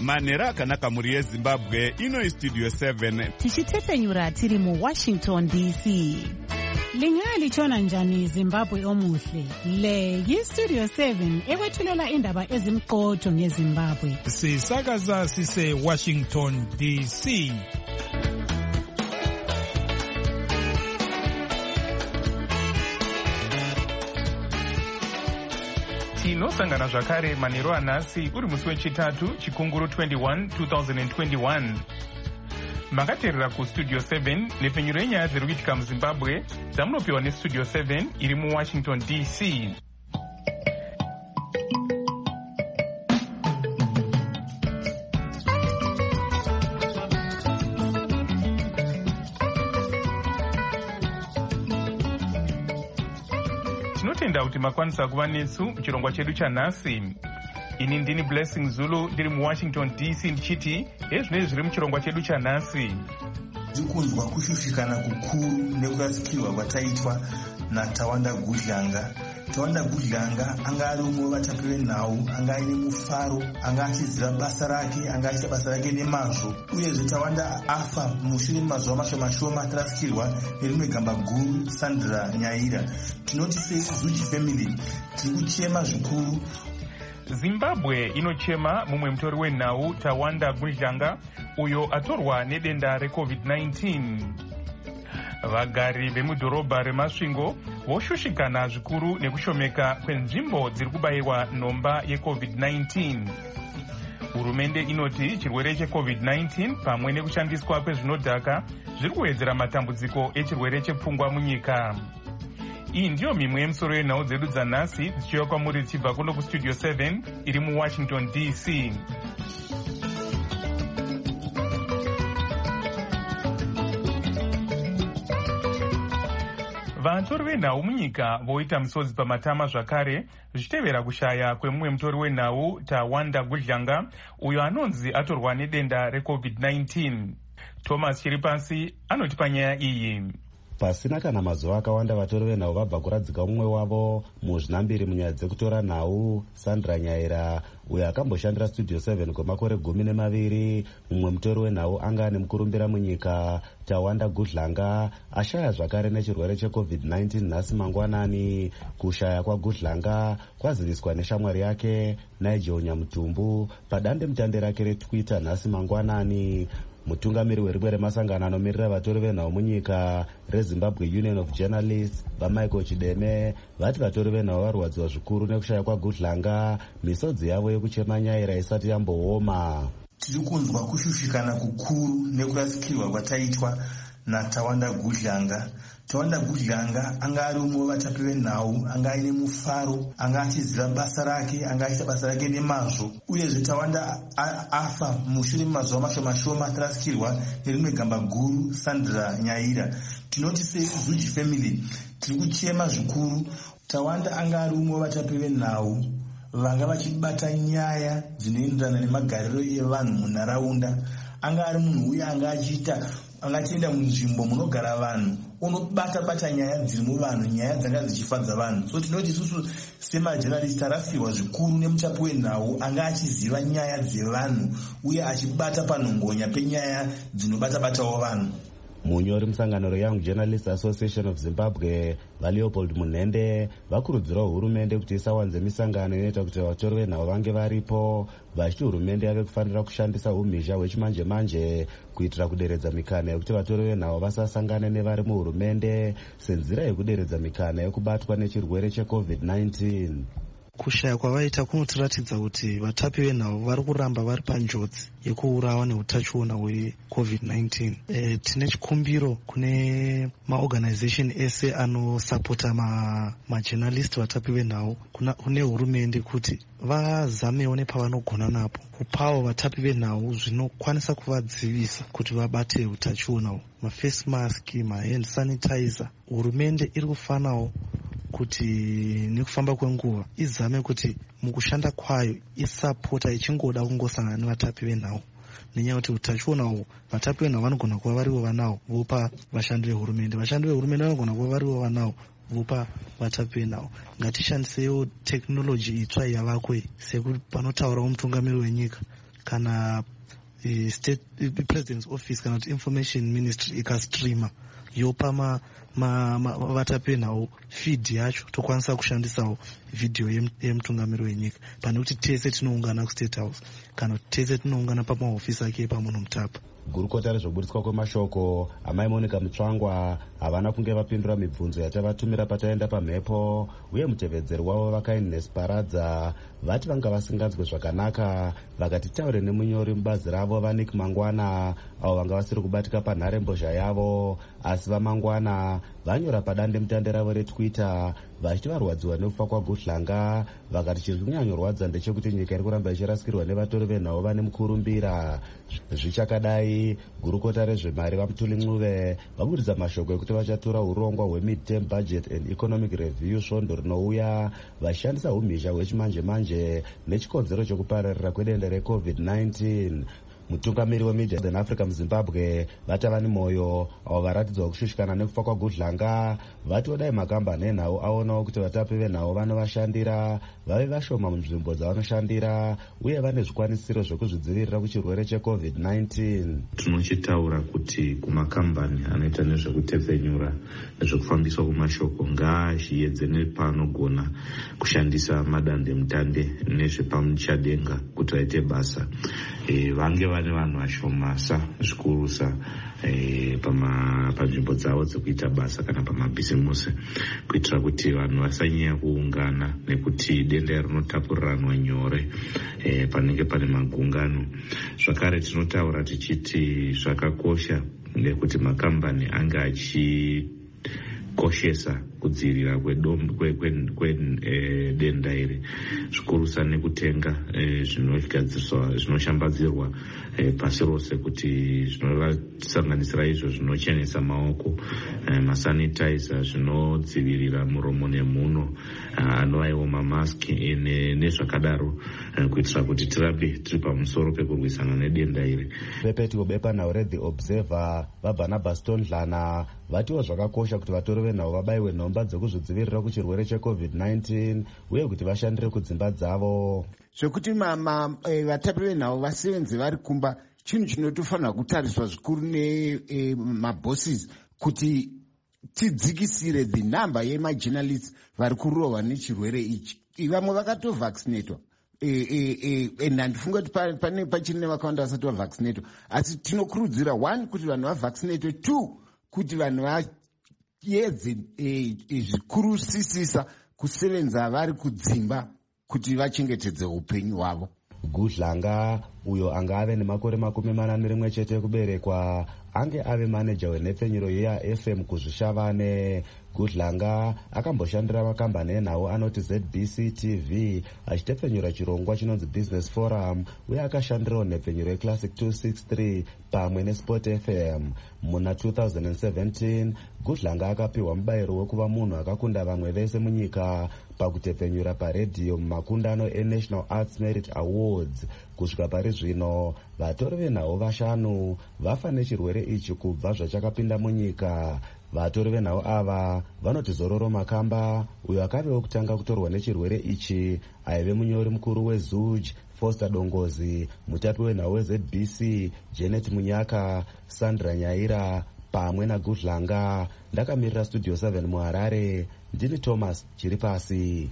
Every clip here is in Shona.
manhero akanaka mhuri yezimbabwe. Ino istudio 7 tichitepfenyura tiri muWashington DC. Lingaya lichona njani Zimbabwe omuhle? Le yistudio 7 ekwethulela indaba ezimqotho ngeZimbabwe. Sisakaza sise Washington DC. Tinosangana zvakare manhero anhasi uri musi wechitatu chikunguru 21 2021. Makateerera kustudio 7 nepfenyuro yenyaya dziri kuitika muZimbabwe dzamunopiwa nestudio 7 iri muWashington DC. Tinotenda kuti makwanisa kuva nesu muchirongwa chedu chanhasi. Ini ndini Blessing Zulu ndiri muWashington DC ndichiti ezvinezvi zviri muchirongwa chedu chanhasi. Ndikunzwa kushushikana kukuru nekurasikirwa kwataitwa naTawanda Gudlanga. Tawanda Gudlanga anga ari umwe wevatapi venhau, anga aine mufaro, anga achiziva basa rake, anga achiita basa rake nemazvo. Uyezve Tawanda afa mushure memazuva mashoma tarasikirwa nerimwe gamba guru, Sandra Nyaira. Tinoti seZuji family tiri kuchema zvikuru. Zimbabwe inochema mumwe mutori wenhau Tawanda Gudlanga uyo atorwa nedenda reCovid-19. Vagari vemudhorobha reMasvingo voshushikana zvikuru nekushomeka kwenzvimbo dziri kubayirwa nhomba yeCovid-19. Hurumende inoti chirwere cheCovid-19 pamwe nekushandiswa kwezvinodhaka zviri kuwedzera matambudziko echirwere chepfungwa munyika. Iyi ndiyo mimwe yemisoro yenhau dzedu dzanhasi dzichiuya kwamuri dzichibva kuno kustudio 7 iri muWashington DC. Vatori venhau munyika voita misodzi pamatama zvakare zvichitevera kushaya kwemumwe mutori wenhau Tawanda Gudlanga uyo anonzi atorwa nedenda reCovid-19. Thomas Chiripasi anotipa nyaya iyi. Pasina kana mazuva akawanda vatori venhau vabva kuradzika mumwe wavo muzvinambiri munyaya dzekutora nhau, Sandra Nyaira uyo akamboshandira studio 7 kwemakore 12. Mumwe mutori wenhau anga ane mukurumbira munyika Tawanda Gudlanga ashaya zvakare nechirwere cheCovid-19 nhasi mangwanani. Kushaya kwaGudlanga kwaziviswa neshamwari yake Nigel Nyamutumbu padande mutande rake reTwitter nhasi mangwanani. Mutungamiri werimwe remasangano anomirira vatori venhau munyika reZimbabwe Union of Journalists vaMichael Chideme vati vatori venhau varwadziwa zvikuru nekushaya kwaGudlanga, misodzi yavo yekuchema Nyaira isati yambooma. Tiri kunzwa kushushikana kukuru nekurasikirwa kwataitwa naTawanda Gudlanga. Tawanda Gudlanga anga ari umwe wevatapi venhau, anga aine mufaro, anga achiziva basa rake, anga achiita basa rake nemazvo. Uyezve Tawanda afa mushure memazuva mashoma tarasikirwa nerimwe gamba guru, Sandra Nyaira. Tinoti seZuji family tiri kuchema zvikuru. Tawanda anga ari umwe wevatapi venhau vanga vachibata nyaya dzinoenderana nemagariro evanhu munharaunda. Anga ari munhu uye anga achienda munzvimbo munogara vanhu unobata nyaya dziri muvanhu, nyaya dzanga dzichifadza vanhu. So tinoti isusu semajournalist tarasirwa zvikuru nemutapi wenhau anga achiziva nyaya dzevanhu uye achibata panhongonya penyaya dzinobata-batawo vanhu. Munyori musangano reYoung Journalists Association of Zimbabwe vaLeopold Munhende vakurudzirawo hurumende kuti isawanze misangano inoita kuti vatori venhau vange varipo, vachiti hurumende yave kufanira kushandisa umhizha hwechimanje-manje kuitira kuderedza mikana yekuti vatori venhau vasasangane nevari muhurumende senzira yekuderedza mikana yekubatwa nechirwere cheCovid-19. Kushaya kwavaita kunotiratidza kuti vatapi venhau vari kuramba vari panjodzi yekuurawa neutachiona hweCovid-19. Tine chikumbiro kune maorganization ese anosapota majournalist vatapi venhau kune hurumende kuti vazamewo nepavanogona napo kupawo vatapi venhau zvinokwanisa kuvadzivisa kuti vabate utachiona, mafase mask, mahand sanitizer. Hurumende iri kufanawo kuti nekufamba kwenguva izame kuti mukushanda kwayo isapota ichingoda kungosangana nevatapi venhau, nenyaya kuti utachiona uhu vatapi venhau vanogona kuva varivo vanao vopa vashandi vehurumende, vashandi vehurumende vanogona kuva varivo vanao vopa vatapi venhau. Ngatishandisewo tekinoloji itsva yavakwe, sekupanotaurawo mutungamiri wenyika kana state president's office kana kuti information ministry ikastreama yopa vatapi venhau feed yacho tokwanisa kushandisawo vhidhiyo yemutungamiri wenyika pane kuti tese tinoungana kustate house kana kuti tese tinoungana pamahofisi ake epamunhu mutapa. gurukota rezvobudiswa kwemashoko amai Monica Mutsvangwa havana kunge vapindura mibvunzo yatavatumira pataenda pamhepo, uye mutevedzeri wavo vaKindness Paradza vati vanga vasinganzwe zvakanaka vakati taure nemunyori mubazi ravo vaNick Mangwana avo vanga vasiri kubatika panharembozha yavo, asi vaMangwana vanyora padande mutande ravo reTwitter vachiti varwadziwa nekufa kwaGudlanga vakati chiri kunyanyorwadza ndechekuti nyika iri kuramba ichirasikirwa nevatori venhau vane mukurumbira. Zvichakadai, gurukota rezvemari vaMutuli Ncube vabudisa mashoko ekuti vachatora urongwa hwemid-term budget and economic review svondo rinouya vachishandisa umhizha hwechimanje-manje nechikonzero chokupararira kwedenda reCovid-19. Mutungamiri weMedia Southern Africa muZimbabwe vatava nemwoyo avo varatidzwa kushushikana nekufa kwaGudlanga vati vodai makambani enhau aonawo kuti vatapi venhau vanovashandira vave vashoma munzvimbo dzavanoshandira uye vane zvikwanisiro zvekuzvidzivirira kuchirwere cheCovid-19. Tinochitaura kuti kumakambani anoita nezvekutepfenyura nezvekufambiswa kwemashoko ngaazviedze nepaanogona kushandisa madande mutande nezvepamuchadenga kuti vaite basa, vange vane vanhu vashomasa zvikurusa panzvimbo dzavo dzekuita basa kana pamabhizimusi, kuitira kuti vanhu vasanyanya kuungana nekuti denda rinotapuriranwa nyore panenge pane magungano. Zvakare tinotaura tichiti zvakakosha nekuti makambani ange achikoshesa kudzivirira kwedenda iri, zvikurusa nekutenga zvinoshambadzirwa pasi rose, kuti zvinosanganisira izvo zvinochenesa maoko, masanitizer, zvinodzivirira muromo nemhuno, anovaiwo mamaski nezvakadaro, kuitira kuti tirambe tiri pamusoro pekurwisana nedenda iri. Pepetiwo bepanhau reThe Observer vaBarnabas Tondlana vatiwo zvakakosha kuti vatori venhau vabaiwe nhomba dzekuzvidzivirira kuchirwere cheCovid-19 uye kuti vashandire kudzimba dzavo. Zvekuti vatapi venhau vasevenze vari kumba chinhu chinotofanira kutariswa zvikuru nemabosses kuti tidzikisire the number yemajournalists vari kurohwa nechirwere ichi. Vamwe vakatovaccinatwa and handifunga kuti pane pachiri nevakawanda vasati vavaccinatwa, asi tinokurudzira 1 kuti vanhu vavaccinatwe, 2 kuti vanhu vaedze zvikurusisisa kusevenza vari kudzimba kuti vachengetedze upenyu hwavo. Gudlanga uyo anga ave nemakore 41 chete ekuberekwa ange ave maneja wenhepfenyuro yeFM kuzvishavane. Gudlanga akamboshandira makambani enhau anoti ZBC TV achitepfenyura chirongwa chinonzi Business Forum, uye akashandirawo nhepfenyuro yeClassic 263 pamwe neSport FM. Muna 2017 Gudlanga akapiwa mubayiro wekuva munhu akakunda vamwe vese munyika pakutepfenyura paredhiyo mumakundano eNational Arts Merit Awards. Kusvika pari zvino vatori venhau 5 vafa nechirwere ichi kubva zvachakapinda munyika. Vatori venhau ava vanoti Zororo Makamba uyo akavewo kutanga kutorwa nechirwere ichi aive munyori mukuru weZUJ, Foster Dongozi, mutapi wenhau weZBC Janet Munyaka, Sandra Nyaira pamwe naGudlanga. Ndakamirira Studio 7 muHarare, ndini Thomas Chiripasi.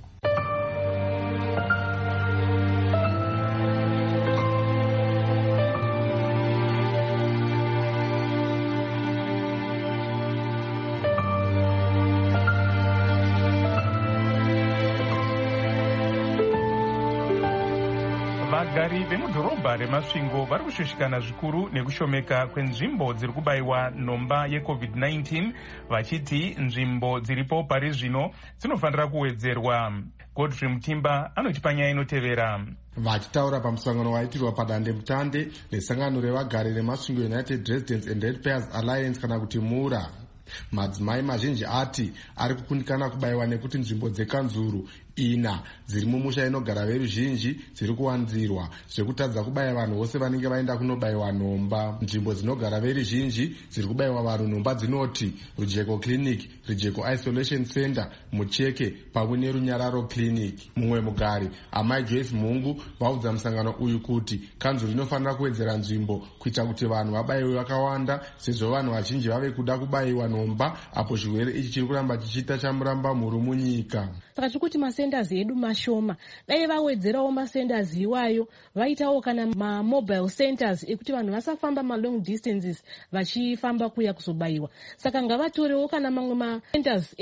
Vagari vemudhorobha reMasvingo vari kushushikana zvikuru nekushomeka kwenzvimbo dziri kubayiwa nhomba yeCovid-19, vachiti nzvimbo dziripo pari zvino dzinofanira kuwedzerwa. Godfrey Mutimba anotipa nyaya inotevera. Vachitaura pamusangano waitirwa padande mutande nesangano revagari reMasvingo United Residents and Ratepayers Alliance kana kuti MURA, madzimai mazhinji ati ari kukundikana kubayiwa nekuti nzvimbo dzekanzuru 4 dziri mumusha inogara veruzhinji dziri kuwanzirwa zvekutadza kubaya vanhu vose vanenge vaenda kunobayiwa nhomba. Nzvimbo dzinogara veruzhinji dziri kubayiwa vanhu nhomba dzinoti Rujeko Clinic, Rujeko Isolation Center, Mucheke pamwe neRunyararo Clinic. Mumwe mugari Amai Joyce Mungu vaudza musangano uyu kuti kanzuro inofanira kuwedzera nzvimbo kuita kuti vanhu vabayiwe vakawanda sezvo vanhu vazhinji vave kuda kubayiwa nhomba apo chirwere ichi chiri kuramba chichiita chamuramba mhuru munyika. Saka tikuti masenders edu mashoma, dai vawedzerawo masenders iwayo, vaitawo kana mamobile centers ekuti vanhu vasafamba long distances vachifamba kuya kuzobayiwa. Saka ngavatorewo kana mamwe macenters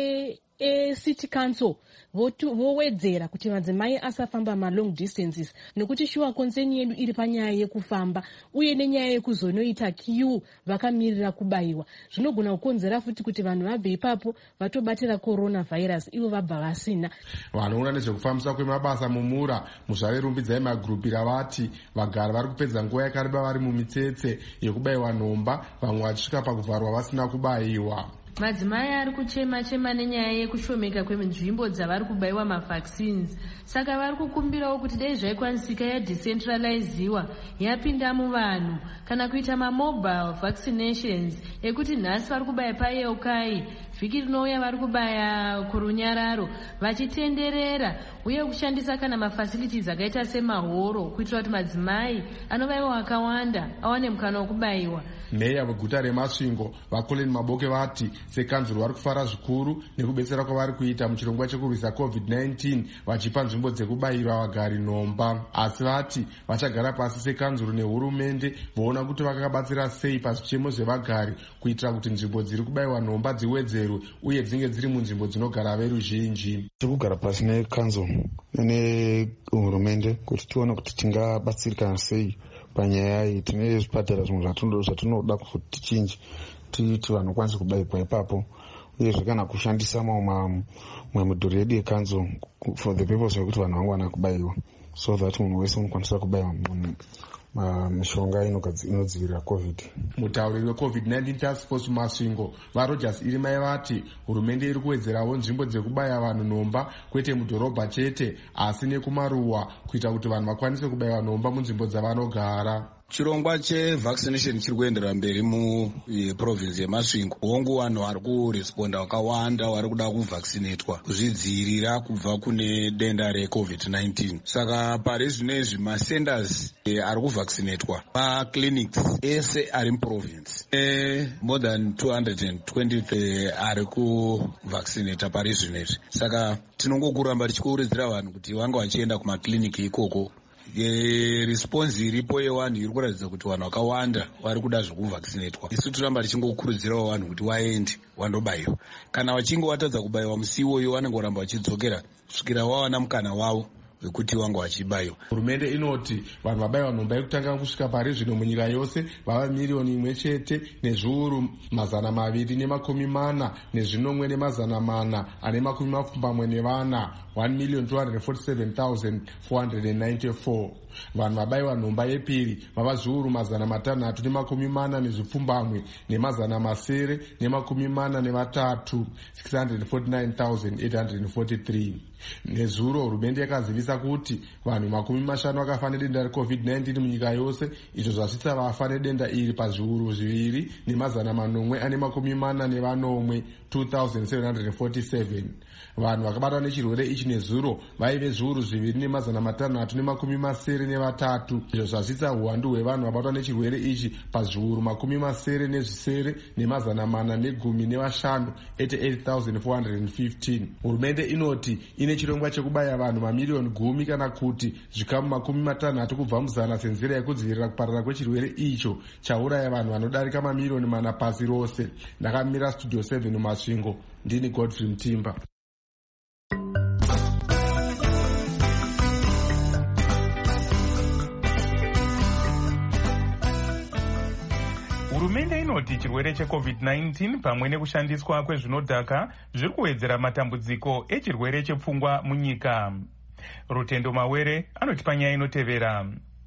city council vowedzera kuti madzimai asafamba long distances, nekuti shuwa konseni yedu iri panyaya yekufamba uye nenyaya yekuzonoita queue vakamirira kubayiwa. Zvinogona kukonzera futi kuti vanhu vabve ipapo vatobatira coronavirus ivo vabva vasina. Vanoona nezvekufambisa kwemabasa mumura muzvare rumbidzai magrupi ravati vagara vari kupedza nguva yakareba vari mumitsetse yekubayiwa nhomba, vamwe vachisvika pakuvharwa vasina kubayiwa. Madzimai ari kuchema nenyaya yekushomeka kwenzvimbo dzavari kubayiwa mavaccines. Saka vari kukumbirawo kuti dai zvaikwanisika yadecentraliziwa yapinda muvanhu kana kuita mamobile vaccinations ekuti nhasi vari kubaya paEukai, vhiki rinouya vari kubaya kuRunyararo, vachitenderera uye kushandisa kana mafacilities akaita semahoro kuitira kuti madzimai anobayiwa akawanda awane mukana wekubayiwa. Meya weguta reMasvingo vaColin Maboke vati sekanzuro vari kufara zvikuru nekubetsera kwavari kuita muchirongwa chekurwisa COVID-19 vachipa nzvimbo dzekubayira vagari nhomba, asi vati vachagara pasi sekanzuro nehurumende voona kuti vakabatsira sei pazvichemo zvevagari kuitira kuti nzvimbo dziri kubayiwa nhomba dziwedzerwe uye dzinge dziri munzvimbo dzinogara veruzhinji. Tiri kugara pasi nekanzuro nehurumende kuti tione kuti tingabatsirikana sei panyaya iyi. Tine zvipatara zvimwe zvatinoda kuti tichinje titi vanhu kwanisa kubayirwa ipapo, uyezve kana kushandisa mamwe mudhuri yedu yekanzuro for the purpose yekuti vanhu vangwana kubayiwa, so that munhu wese unokwanisa kubayiwa mishonga inodzivirira COVID. Mutauriri weCovid-19 Task Force Masvingo vaRogers Irimai vati hurumende iri kuwedzerawo nzvimbo dzekubaya vanhu nhomba, kwete mudhorobha chete asi nekumaruwa, kuita kuti vanhu vakwanise kubayiwa nhomba munzvimbo dzavanogara. Chirongwa chevaccination chiri kuendera mberi muprovinsi yeMasvingo. Hongu vanhu vari kuresponda vakawanda vari kuda kuvaccinatwa kuzvidzivirira kubva kune denda reCovid-19. Saka pari zvinezvi masenders ari kuvaccinatwa maclinics ese ari muprovinsi. More than 220 ari kuvaccinata pari zvinezvi. Saka tinongoramba tichikurudzira vanhu kuti vange vachienda kumacliniki ikoko. Response iripo yevanhu iri kuratidza kuti vanhu vakawanda vari kuda zvekuvaccinatwa. Isu turamba tichingokurudzirawo vanhu kuti vaende vandobayiwa. Kana vachinge vatadza kubayiwa musi iwoyo vanongoramba vachidzokera kusvikira vawana mukana wavo wekuti vange vachibayiwa. Hurumende inoti vanhu vabayiwa nhomba yekutanga kusvika pari zvino munyika yose vava 1,000,000 nezviuru 240 nezvinomwe ne400 ane makumi mapfumbamwe nevana 1,247,494. Vanhu vabayiwa nhomba yepiri vava zviuru 640 nezvipfumbamwe ne900 nemakumi 649,843. Nezuro hurumende yakazivisa kuti vanhu 50 vakafa nedenda reCovid-19 munyika yose, izvo zvasvitsa vafa nedenda iri pazviuru 2,440 2,747. Vanhu vakabatwa nechirwere ichi nezuro vaive zviuru 2,673, izvo zvasvitsa uwandu hwevanhu vabatwa nechirwere ichi pazviuru 7,415 88,415. Hurumende inoti ine chirongwa chekubaya vanhu mamiliyoni 10 kana kuti zvikamu 60 kubva muzana senzira yekudzivirira kuparara kwechirwere icho chauraya vanhu vanodarika mamiliyoni 4 pasi rose. Ndakamira Studio 7 muMasvingo, ndini Godfrey Mtimba. Hurumende inoti chirwere cheCovid-19 pamwe nekushandiswa kwezvinodhaka zviri kuwedzera matambudziko echirwere chepfungwa munyika. Rutendo Mawere anoti panyaya inotevera.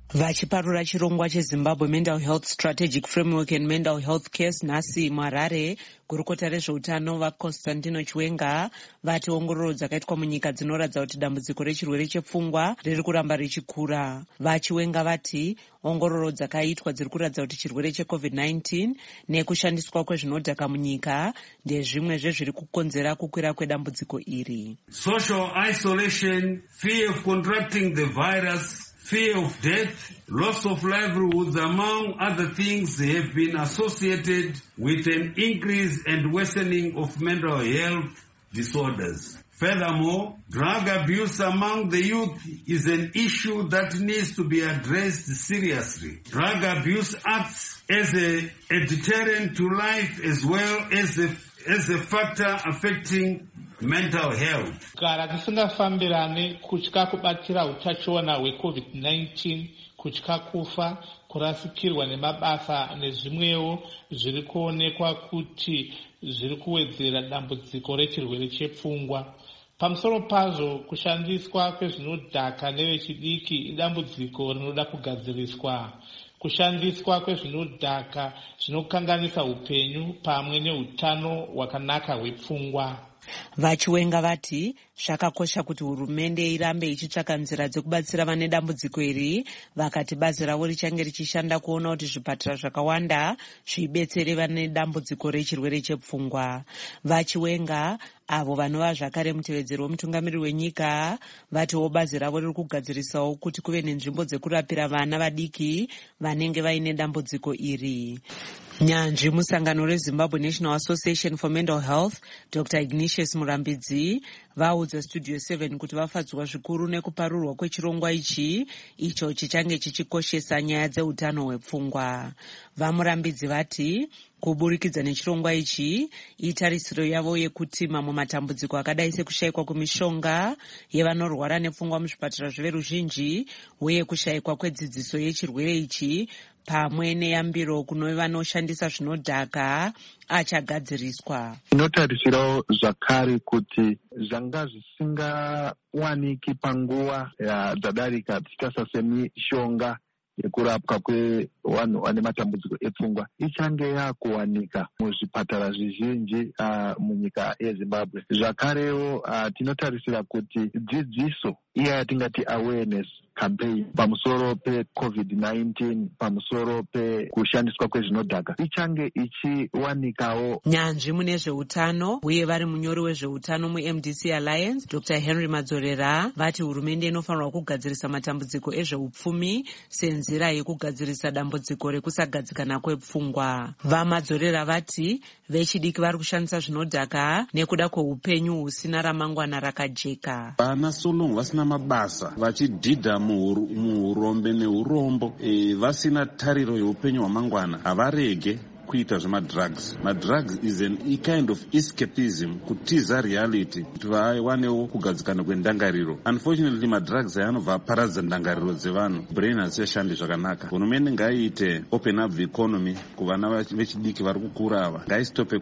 Vachiparura chirongwa cheZimbabwe Mental Health Strategic Framework and Mental Health Case nhasi muHarare, gurukota rezveutano vaConstantino Chiwenga vati ongororo dzakaitwa munyika dzinoratidza kuti dambudziko rechirwere chepfungwa riri kuramba richikura. VaChiwenga vati ongororo dzakaitwa dziri kuratidza kuti chirwere cheCovid-19 nekushandiswa kwezvinodhaka munyika ndezvimwe zvezviri kukonzera kukwira kwedambudziko iri. Social isolation, fear of contracting the virus, fear of death, loss of livelihoods, among other things, have been associated with an increase and worsening of mental health disorders. Furthermore, drug abuse among the youth is an issue that needs to be addressed seriously. Drug abuse acts as a deterrent to life as well as a factor affecting mental health. Gara kusingafambirane kutya kubatira utachiona hweCovid-19, kutya kufa, kurasikirwa nemabasa nezvimwewo zviri kuonekwa kuti zviri kuwedzera dambudziko rechirwere chepfungwa. Pamusoro pazvo, kushandiswa kwezvinodhaka nevechidiki idambudziko rinoda kugadziriswa. Kushandiswa kwezvinodhaka zvinokanganisa upenyu pamwe neutano hwakanaka hwepfungwa. VaChiwenga vati zvakakosha kuti hurumende irambe ichitsvaka nzira dzekubatsira vane dambudziko iri. Vakati bazi ravo richange richishanda kuona kuti zvipatara zvakawanda zvibetsere vane dambudziko rechirwere chepfungwa. VaChiwenga avo vanova zvakare mutevedzeri wemutungamiriri wenyika vatiwo bazi ravo riri kugadzirisawo kuti kuve nenzvimbo dzekurapira vana vadiki vanenge vaine dambudziko iri. Nyanzvi musangano reZimbabwe National Association for Mental Health, Dr. Ignatius Murambidzi, vaudza Studio 7 kuti vafadzwa zvikuru nekuparurwa kwechirongwa ichi, icho chichange chichikoshesa nyaya dzeutano hwepfungwa. VaMurambidzi vati kuburikidza nechirongwa ichi, itarisiro yavo yekuti mamwe matambudziko akadai sekushayikwa kwemishonga yevanorwara nepfungwa muzvipatara zveveruzhinji uye kushayikwa kwedzidziso yechirwere ichi pamwe neyambiro kuno vanoshandisa zvinodhaka achagadziriswa. Inotarisirawo zvakare kuti zvanga zvisingawaniki panguva dzadarika dzichikaita semishonga yekurapwa kwevanhu vane matambudziko epfungwa ichange yakuwanika muzvipatara zvizhinji munyika yeZimbabwe. Zvakarewo tinotarisira kuti dzidziso iya yatingati awareness campaign pamusoro peCovid-19, pamusoro pekushandiswa kwezvinodhaka ichange ichiwanikawo. Nyanzvi mune zveutano uye vari munyori wezveutano muMDC Alliance, Dr. Henry Madzorera vati hurumende inofanirwa kugadzirisa matambudziko ezveupfumi senzira yekugadzirisa dambudziko rekusagadzikana kwepfungwa. VaMadzorera vati vechidiki vari kushandisa zvinodhaka nekuda kweupenyu husina ramangwana rakajeka. Vana solongo vasina mabasa vachidhidha muurombe neurombo vasina tariro yeupenyu hwamangwana havarege kuita zvemadrugs. Madrugs is a kind of escapism, kutiza reality, kuti vawanewo kugadzikana kwendangariro. Unfortunately, madrugs aya anobva aparadza ndangariro dzevanhu, brain hadzichashandi zvakanaka. Hurumende ngaiite open up the economy kuvana vechidiki vari kukura ava. Ngaistope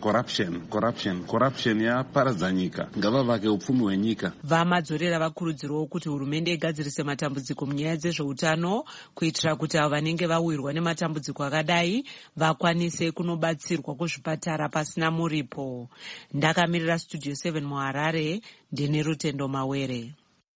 corruption yaparadza nyika. Ngavavake upfumi hwenyika. VaMadzorera vakurudzirwawo kuti hurumende igadzirise matambudziko munyaya dzezveutano kuitira kuti avo vanenge vawirwa nematambudziko akadai vakwanise kunobatsirwa kuzvipatara pasina muripo. Ndakamirira Studio 7 muHarare, ndine Rutendo Mawere.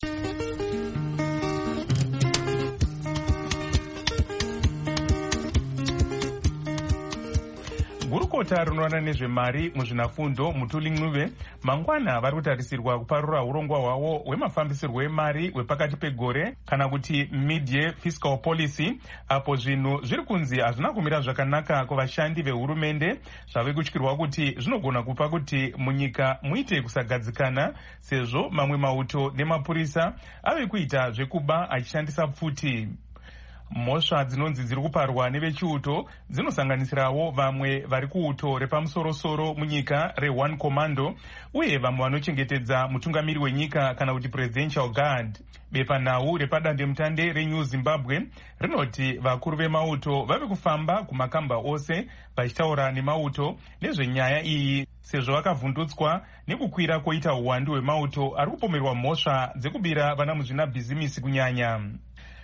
Gurukota rinoona nezvemari muzvinafundo Mutuli Ncube mangwana vari kutarisirwa kuparura urongwa hwavo hwemafambisirwo emari hwepakati pegore kana kuti mid-year fiscal policy, apo zvinhu zviri kunzi hazvina kumira zvakanaka kuvashandi vehurumende zvave kutyirwa kuti zvinogona kupa kuti munyika muite kusagadzikana sezvo mamwe mauto nemapurisa ave kuita zvekuba achishandisa pfuti. Mhosva dzinonzi dziri kuparwa nevechiuto dzinosanganisirawo vamwe vari kuuto repamusoro-soro munyika re1 Commando uye vamwe vanochengetedza mutungamiri wenyika kana kuti presidential guard. Bepanhau repadandemutande reNew Zimbabwe rinoti vakuru vemauto vave kufamba kumakamba ose vachitaura nemauto nezvenyaya iyi sezvo vakavhundutswa nekukwira koita uwandu hwemauto ari kupomerwa mhosva dzekubira vana muzvinabhizimisi kunyanya.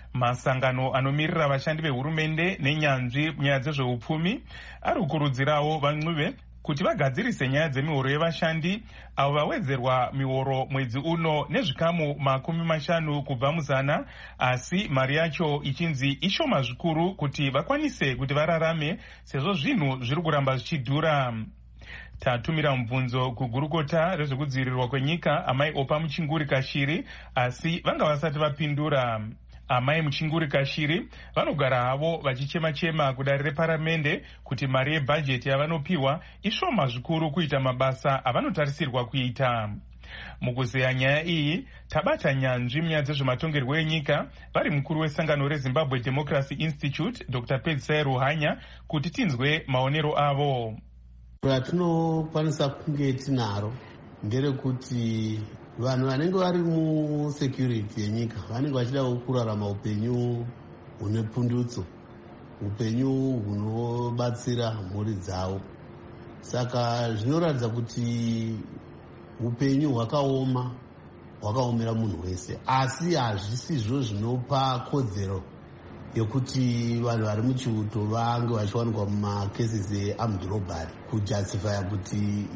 Masangano anomirira vashandi vehurumende nenyanzvi munyaya dzezveupfumi ari kukurudzirawo van'uve kuti vagadzirise nyaya dzemihoro yevashandi avo vawedzerwa mihoro mwedzi uno nezvikamu 50 kubva muzana, asi mari yacho ichinzi ishoma zvikuru kuti vakwanise kuti vararame sezvo zvinhu zviri kuramba zvichidhura. Tatumira mubvunzo kugurukota rezvekudzivirirwa kwenyika amai Opa Muchinguri Kashiri, asi vanga vasati vapindura. Amai Muchinguri Kashiri vanogara havo vachichema-chema kudare reparamende kuti mari yebhajeti yavanopiwa ishoma zvikuru kuita mabasa avanotarisirwa kuita. Mukuzeya nyaya iyi tabata nyanzvi munyaya dzezvematongerwo enyika vari mukuru wesangano reZimbabwe Democracy Institute Dr. Pedzisai Ruhanya kuti tinzwe maonero avo. Ratinokwanisa kunge tinaro nderekuti vanhu vanenge vari musecurity yenyika vanenge vachidawo kurarama upenyu hune pundutso, upenyu hunobatsira mhuri dzavo. Saka zvinoratidza kuti upenyu hwakaomera munhu wese, asi hazvisizvo zvinopa kodzero yokuti vanhu vari muchiuto vange vachiwanikwa mumakesisi earmed robbery kujustifya kuti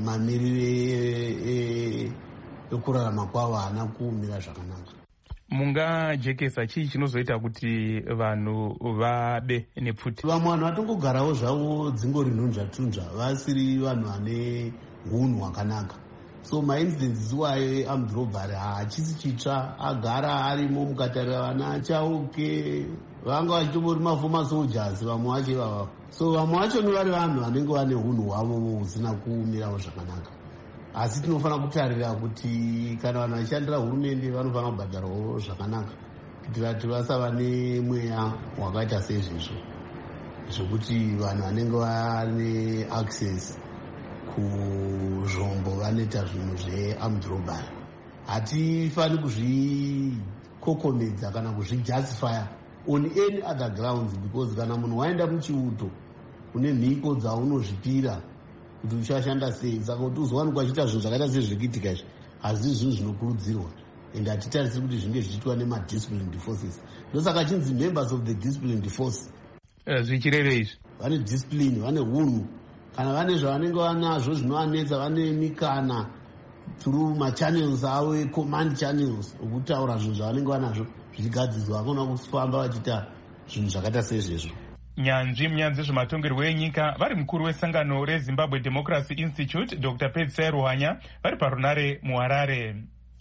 mamirire ekurarama kwavo haana kuumira zvakanaka. Mungajekesa chii chinozoita kuti vanhu vabe nepfuti? Vamwe vanhu vatongogarawo zvavo dzingori nhunzva-tunzva vasiri vanhu vane hunhu hwakanaka. So maincidents iwayo earmed robbery hachisi chitsva, agara arimo mukatarira vana chauke vanga vachitombori mafoma soldiers vamwe vacho ivava. So vamwe vacho vari vanhu vanenge vane hunhu hwavo husina kuumirawo zvakanaka. Asi tinofanira kutarira kuti kana vanhu vachishandira hurumende vanofanira kubhadharwawo zvakanaka kuitira kuti vasava nemweya wakaita sezvizvo zvokuti vanhu vanenge vane access kuzvombo vanoita zvinhu zvearmed robbery. Hatifani kuzvikokomedza kana kuzvijustifya on any other grounds, because kana munhu waenda muchiuto une mhiko dzaunozvipira kuti uchashanda sei, saka kuti uzowanikwa achiita zvinhu zvakaita sezvekuitika izvi hazisi zvinhu zvinokurudzirwa ende hatitarisiri kuti zvinge zvichiitwa nemadisciplined forces. Ndosaka chinzi members of the disciplined force. Zvichireve izvi vane discipline, vane hunhu, kana vane zvavanenge vanazvo zvinovanetsa vane mikana through machannels avo command channels okutaura zvinhu zvavanenge vanazvo zvichigadzizwa, hakuna kufamba vachiita zvinhu zvakaita sezvezvo. Nyanzvi munyaya dzezvematongerwo enyika vari mukuru wesangano reZimbabwe Democracy Institute Dr. Pedzisai Ruhanya vari parunare muHarare.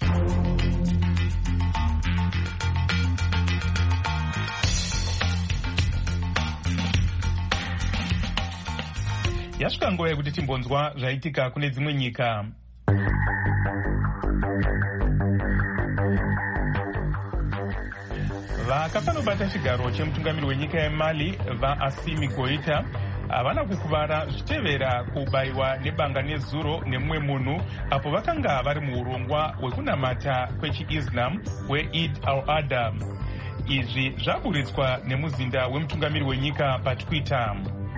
Yasvika nguva yekuti timbonzwa zvaitika kune dzimwe nyika. Vakafanobata chigaro chemutungamiri wenyika yeMali vaAssimi Goita havana kukuvara zvichitevera kubayiwa nebanga nezuro nemumwe munhu apo vakanga vari muurongwa hwekunamata kwechiIslam hweEid al-Adha. Izvi zvaburitswa nemuzinda wemutungamiri wenyika paTwitter.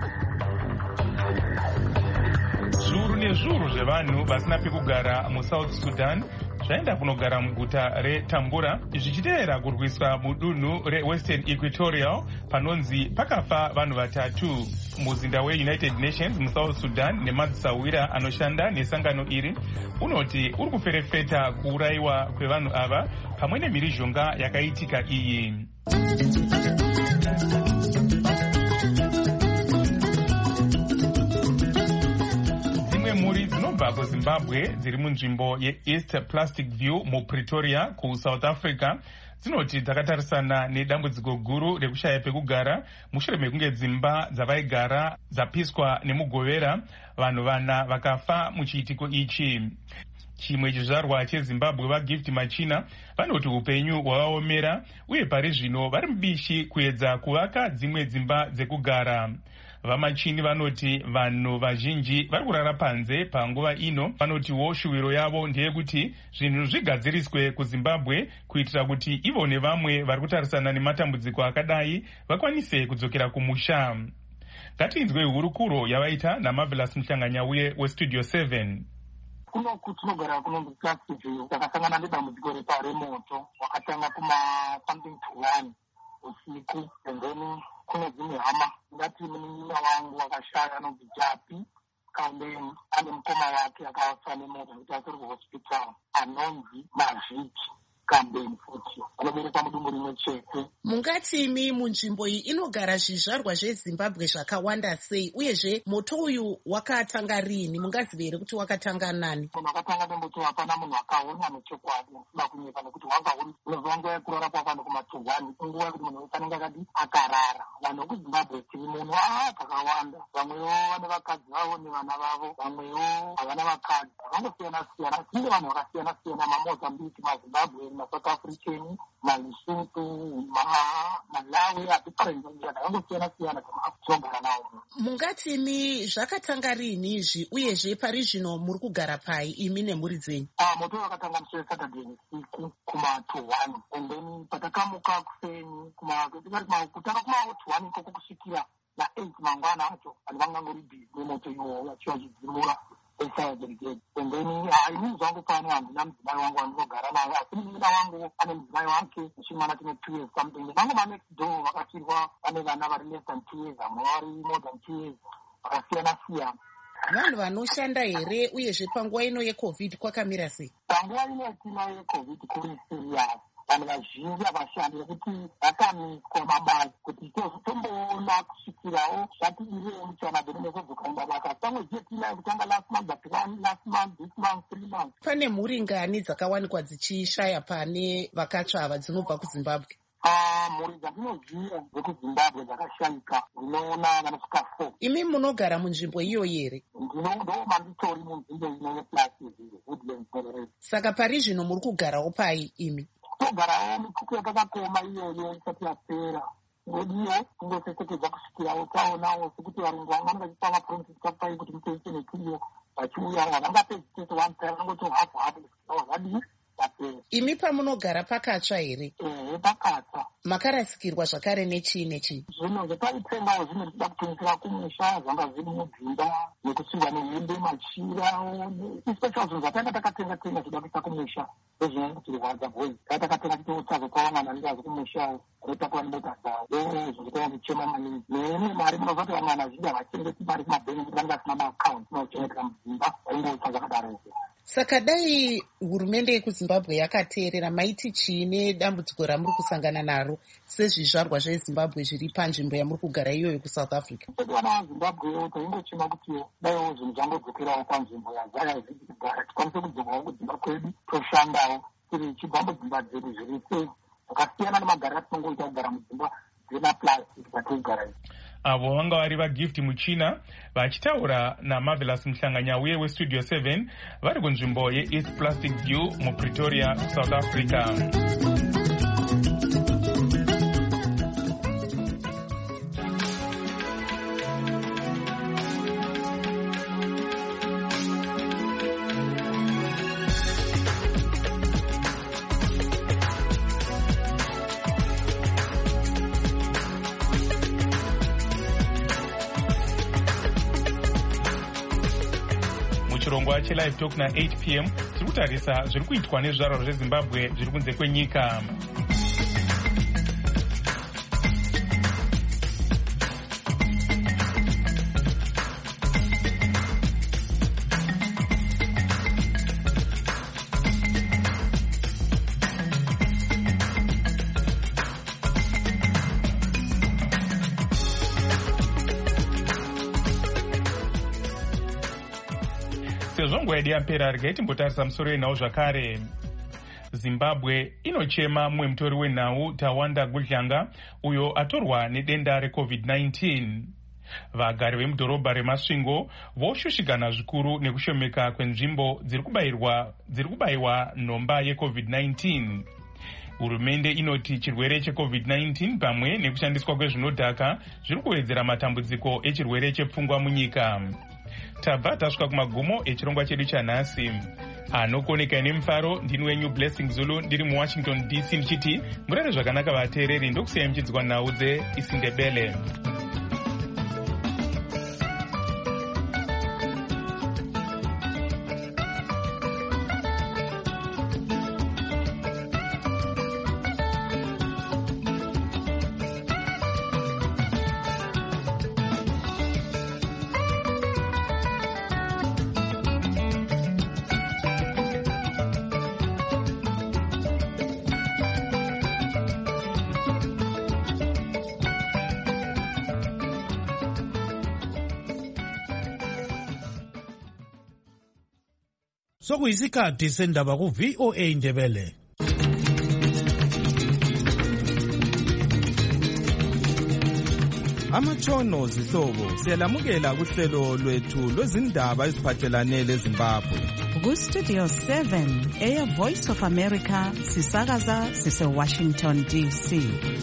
Zviuru nezviuru zvevanhu vasina pekugara muSouth Sudan zvaenda kunogara muguta reTambura zvichiteera kurwiswa mudunhu reWestern Equatorial panonzi pakafa vanhu 3. Muzinda weUnited Nations muSouth Sudan nemadzisawira anoshanda nesangano iri unoti uri kuferefeta kuurayiwa kwevanhu ava pamwe nemhirizhonga yakaitika iyi. Mhuri dzinobva kuZimbabwe dziri munzvimbo yeEast Plastic View muPretoria kuSouth Africa dzinoti dzakatarisana nedambudziko guru rekushaya pekugara mushure mekunge dzimba dzavaigara dzapiswa nemugovera. Vanhu 4 vakafa muchiitiko ichi. Chimwe chizvarwa cheZimbabwe vaGift Machina vanoti upenyu hwavaomera uye pari zvino vari mubishi kuedza kuvaka dzimwe dzimba dzekugara. Vamachini vanoti vanhu vazhinji vari kurara panze panguva ino. Vanotiwo shuwiro yavo ndeyekuti zvinhu zvigadziriswe kuZimbabwe kuitira kuti ivo nevamwe vari kutarisana nematambudziko akadai vakwanise kudzokera kumusha. Ngatinzwe hurukuro yavaita naMarvelous Muhlanganyauye weStudio 7. kuno kutinogara kunonzi Class TV takasangana nedambudziko remoto wakatanga something to 1 usiku, and then kune dzimwe hama ngati munin'ina wangu wakashaya anonzi Japi Kambeni ane mukoma wake akafa nemoto kuti asiri kuhospital anonzi Mazviki Kambeni futi anobereka mudumbu rimwe chete. Mungati imi munzvimbo iyi inogara zvizvarwa zveZimbabwe zvakawanda sei, uyezve moto uyu wakatanga rini? Mungazive here kuti wakatanga nani? Munhu akatanga nemoto hapana munhu akaona nechokwadi, sida kunyepa nekuti wakaona unozwa nguva yekurara kwavano kuma2-1 inguva yekuti munhu ufanenge akati akarara. Vanhu vekuZimbabwe tiri munhu kakawanda, vamwewo vane vakadzi vavo nevana vavo, vamwewo havana vakadzi, vakangosiyana-siyana. Tine vanhu vakasiyana-siyana, maMozambique, maZimbabwe, maSouth African, maLesotho, Malawi, atiparenjanja vakangosiyana-siyana kamaakutogara nawo. Mungati imi zvakatanga rini izvi, uyezve pari zvino muri kugara pai imi nemhuri dzenyu? Moto wakatanga musi weSaturday usiku kuma2-1, and then patakamuka kufeni kutanga kuma2-1 ikoko kusvikira na8 mangwana acho vanhu vangangori bhizi nemoto iwowo vachivachidzimura esaya brigade. And then inini zvangu pano handina mudzimai wangu wandinogara naye, asi munin'ina wangu ane mudzimai wake nechimwana chine 2 years something. Vangu manext door vakafirwa vane vana vari less than 2 years, vamwe vari more than 2 years, vakasiyana-siyana. Vanhu vanoshanda here, uyezve panguva ino yeCovid kwakamira sei? Panguva ino yatina yeCovid kuri serious. Vanhu vazhinji havashandi nekuti vakamiswa mabasa kuti tomboona kusvikirawo zvati irewo muchanabheri nekudzokaenda basa. Pamwe jetina kutanga last month, this month, 3 months. Pane mhuri ngani dzakawanikwa dzichishaya pane vakatsva ava dzinobva kuZimbabwe? Mhuri dzatinoziva dzekuZimbabwe dzakashayika, unoona vanosvika 4. Imi munogara munzvimbo iyo here? Ndo manditori munzvimbo ino yePlace Woodlands Tolerance. Saka pari zvino muri kugarawo pai imi? Togarawo mikuku yatakakoma iyoyo isati yapera. Ngodiyo kungosesekedza kusvikirawo taonawo sekuti varungu vamwe vachipa mapromises kakupai kuti mutoise nekiriyo vachiuya havangapedzi tese vantaa vangoti hafu zvadii yapera. Imi pamunogara pakatsva here? Pakatsva. Makarasikirwa zvakare nechii? Zvino zvepaitengawo zvino tichida kutunikira kumusha zvanga zviri mudzimba nekusviwa nehembe, machira, especially zvinhu zvatanga takatenga zvida kuisa kumusha zvezvinenge kutirwadza boys. Takatenga tichitotsazopawo mwana ndingazi kumusha rotakuva nemota dzavo. Zvinoita ndichema maningi. Nene mari munozva kuti vamwana zvidi havachengeti mari kumabhengi kuti vanenge vasina maakaunti inochengetera mudzimba vaingoutsa zvakadaro. Saka dai hurumende yekuZimbabwe yakateerera, maiti chii dambudziko ramuri kusangana naro sezvizvarwa zveZimbabwe zviri panzvimbo yamuri kugara iyoyo kuSouth Africa? Vana vaZimbabwe taingochema kuti daiwo zvinhu zvangodzokerawo panzvimbo yazaya zvidi kugara tikwanise kudzokawo kudzimba kwedu toshandawo tiri chibva mudzimba dzedu zviri sei, zvakasiyana nemagariro atinongoita kugara mudzimba dzenaPlace dzatigara idzi. Avo vanga vari vaGift Muchina vachitaura naMarvelous Muhlanganyauye weStudio 7 vari kunzvimbo yeEast Plastic View muPretoria, South Africa. Chirongwa cheLive Talk na8 p.m. tiri kutarisa zviri kuitwa nezvizvarwa zveZimbabwe zviri kunze kwenyika. Sezvo nguva yedu yapera, regai timbotarisa musoro wenhau zvakare. Zimbabwe inochema mumwe mutori wenhau Tawanda Gudlanga uyo atorwa nedenda reCovid-19. Vagari vemudhorobha reMasvingo voshushikana zvikuru nekushomeka kwenzvimbo dziri kubayiwa nhomba yeCovid-19. Hurumende inoti chirwere cheCovid-19 pamwe nekushandiswa kwezvinodhaka zviri kuwedzera matambudziko echirwere chepfungwa munyika. Tabva tasvika kumagumo echirongwa chedu chanhasi. Anokoneka nemufaro ndini wenyu Blessing Zulu ndiri muWashington DC ndichiti murere zvakanaka vateereri, ndokusiyai muchidzwa nhau dzeIsindebele. Sokuyisikhathi sendaba ku VOA Indebele. Amatshono zihlobo siyalamukela kuhlelo lwethu lwezindaba eziphathelane leZimbabwe. Ku-Studio 7 Air Voice of America sisakaza sise-Washington DC.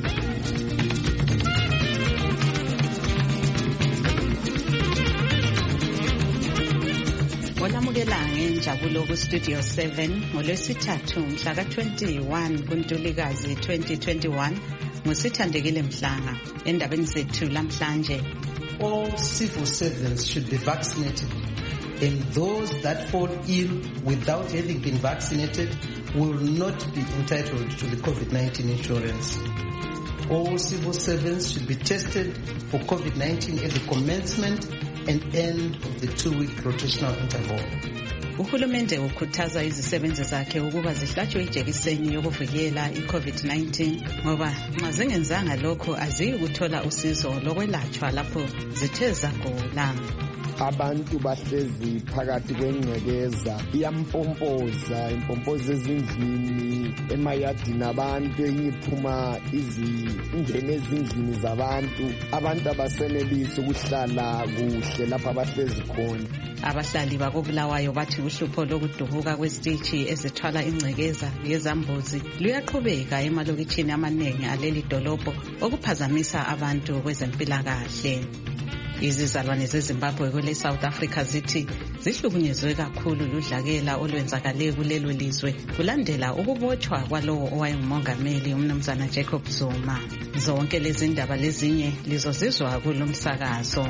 Olamukela ngenjabulo ku-Studio 7 ngolwesithathu mhla ka-21 kuNtulikazi 2021 ngusithandekile Mhlanga. Endabeni zethu lamhlanje, all civil servants should be vaccinated, and those that fall ill without having been vaccinated will not be entitled to the COVID-19 insurance. All civil servants should be tested for COVID-19 at the commencement and end of the 2-week rotational interval. Uhulumende ukhuthaza izisebenzi zakhe ukuba zihlatshwe ijekiseni yokuvikela i-COVID-19 ngoba nxa zingenzanga lokho aziyi ukuthola usizo lokwelatshwa lapho zithe zagula. Abantu bahlezi phakathi kwengcekeza iyampompozа impompoza ezindlini emayadini abantu enyiphuma ingene ezindlini zabantu abasenelisi ukuhlala kuhle lapha abahlezi khona. Abahlali bakobulawayo bathi uhlupho lokudubuka kwesitishi ezithwala ingcekeza yezambuzi luyaqhubeka emalokitshini amaningi aleli dolobho okuphazamisa abantu kwezempilakahle. Izizalwane zeZimbabwe kule South Africa zithi zihlukunyezwe kakhulu ludlakela olwenzakale kulelo lizwe kulandela ukubotshwa kwalowo owayengumongameli umnumzana Jacob Zuma. Zonke lezi ndaba lezinye lizozizwa kulomsakazo.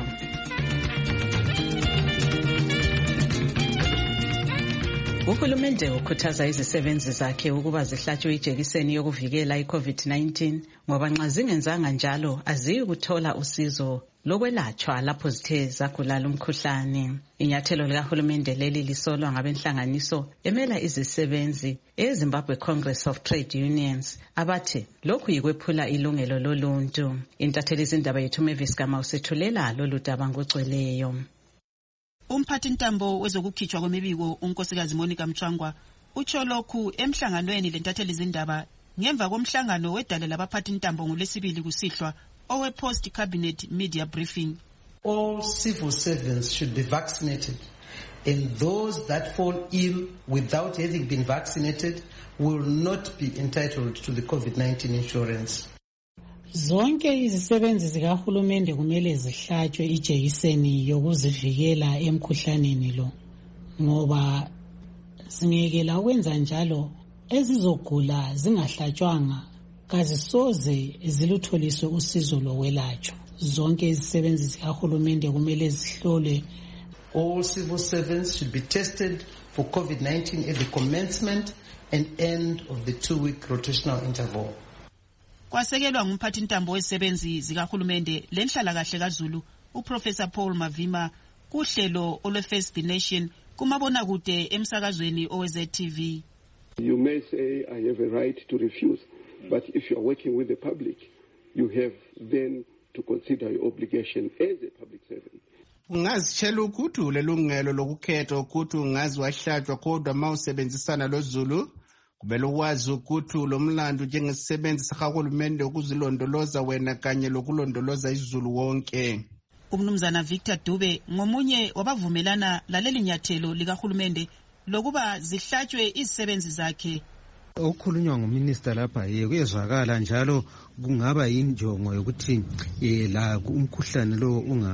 Uhulumende ukhuthaza izisebenzi zakhe ukuba zihlatshwe ijekiseni yokuvikela i-COVID-19 ngoba nxa zingenzanga njalo aziyi ukuthola usizo lokwelatshwa lapho zithe zagula umkhuhlane. Inyathelo likahulumende leli lisolwa ngabenhlanganiso emela izisebenzi eZimbabwe Congress of Trade Unions abathi lokhu yikwephula ilungelo loluntu. Intatheli izindaba yethu Mavis Gama usethulela lolu daba ngogcweleyo. Umphathintambo wezokukhitshwa kwemibiko unkosikazi Monica Mchangwa utsho lokhu emhlanganweni lentatheli izindaba ngemva komhlangano wedale labaphathintambo ngolesibili kusihlwa owe post cabinet media briefing. All civil servants should be vaccinated, and those that fall ill without having been vaccinated will not be entitled to the COVID-19 insurance. Zonke izisebenzi zikahulumende kumele zihlatshwe ijekiseni yokuzivikela emkhuhlaneni lo ngoba singekela ukwenza njalo ezizogula zingahlatshwanga kazisoze zilutholiswe usizo lokwelatshwa. Zonke izisebenzi zikahulumende kumele zihlolwe. All civil servants should be tested for COVID-19 at the commencement and end of the 2-week rotational interval. Kwasekelwa ngumphathintambo wezisebenzi zikahulumende lenhlalakahle kaZulu uProfessor Paul Mavima kuhlelo olwe First Nation kumabonakude emsakazweni oweZTV. You may say I have a right to refuse, but if you are working with the public, you have then to consider your obligation as a public servant. Ungazitshela ukuthi ulelungelo lokukhetha ukuthi ungazi wahlatshwa kodwa mawusebenzisana loZulu kumele ukwazi ukuthi lomlando njengesisebenzi sakahulumende ukuzilondoloza wena kanye lokulondoloza iZulu wonke. Umnumzana Victor Dube ngomunye wabavumelana laleli nyathelo likahulumende lokuba zihlatshwe izisebenzi zakhe. Okukhulunywa nguminister lapha kuyezwakala njalo kungaba injongo yokuthi la umkhuhlane lo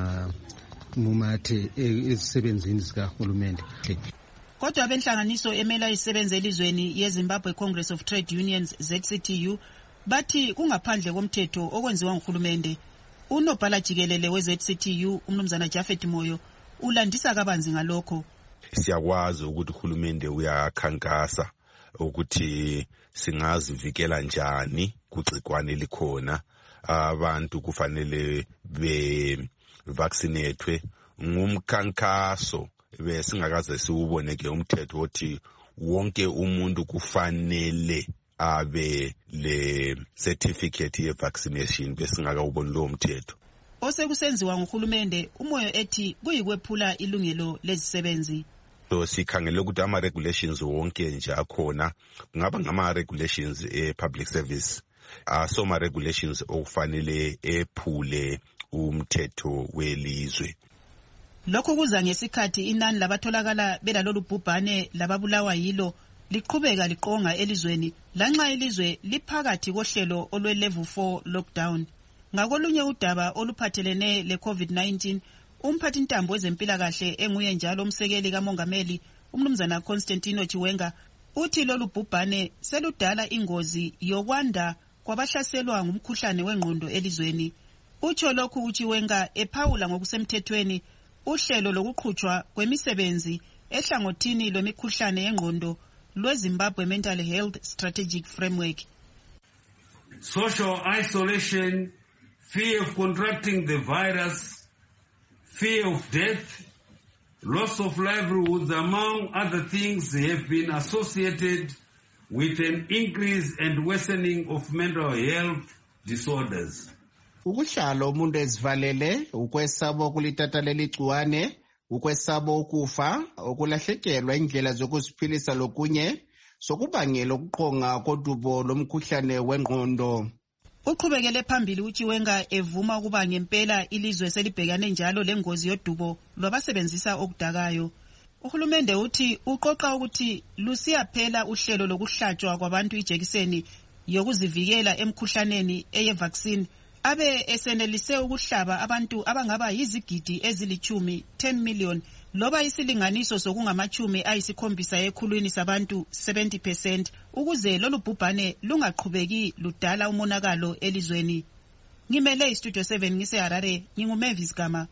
ungamumathe ezisebenzini zikahulumende. Kodwa abenhlanganiso emela isebenze elizweni yeZimbabwe Congress of Trade Unions ZCTU bathi kungaphandle komthetho okwenziwa nguhulumende. Unobhala jikelele weZCTU umnumzana Jafet Moyo ulandisa kabanzi ngalokho. Siyakwazi ukuthi uhulumende uyakhankasa ukuthi singazivikela njani kugcikwane likhona. Abantu kufanele be vaccinatwe ngumkhankaso besingakaze siwubone ke umthetho othi wonke umuntu kufanele abe le certificate ye vaccination besingakawuboni lo mthetho. Osekusenziwa nguhulumende umoyo ethi kuyikwephula ilungelo lezisebenzi. So sikhangele ukuthi ama-regulations wonke nje akhona kungaba ngama-regulations public service asoma-regulations okufanele ephule umthetho welizwe. Lokhu kuza ngesikhathi inani labatholakala belalolu bhubhane lababulawa yilo liqhubeka liqonga elizweni lanxa ilizwe liphakathi kohlelo olwe-level 4 lockdown. Ngakolunye udaba oluphathelene le-COVID-19, umphathintambo wezempilakahle enguye njalo umsekeli kamongameli umnumzana Constantino Chiwenga uthi lolu bhubhane seludala ingozi yokwanda kwabahlaselwa ngumkhuhlane wengqondo elizweni. Utsho lokhu uChiwenga ephawula ngokusemthethweni uhlelo lokuqhutshwa kwemisebenzi ehlangothini lwemikhuhlane yengqondo lweZimbabwe Mental Health Strategic Framework. Social isolation, fear of contracting the virus, fear of death, loss of livelihoods, among other things, have been associated with an increase and worsening of mental health disorders. Ukuhlala umuntu ezivalele, ukwesaba ukulitata leli gciwane, ukwesaba ukufa, ukulahlekelwa indlela zokuziphilisa lokunye, sokubangela ukuqonga kodubo lomkhuhlane wengqondo. Uqhubekele phambili uChiwenga evuma ukuba ngempela ilizwe selibhekane njalo lengozi yodubo lwabasebenzisa okudakayo. Uhulumende uthi uqoqa ukuthi lusiyaphela uhlelo lokuhlatshwa kwabantu ijekiseni yokuzivikela emkhuhlaneni eye-vaccine abe esenelise ukuhlaba abantu abangaba yizigidi ezilithumi 10 million loba isilinganiso sokungamachumi ayisikhombisa ekhulwini sabantu 70% ukuze lolu bhubhane lungaqhubeki ludala umonakalo elizweni. Ngimele iStudio 7 ngiseHarare, nginguMavis Gama.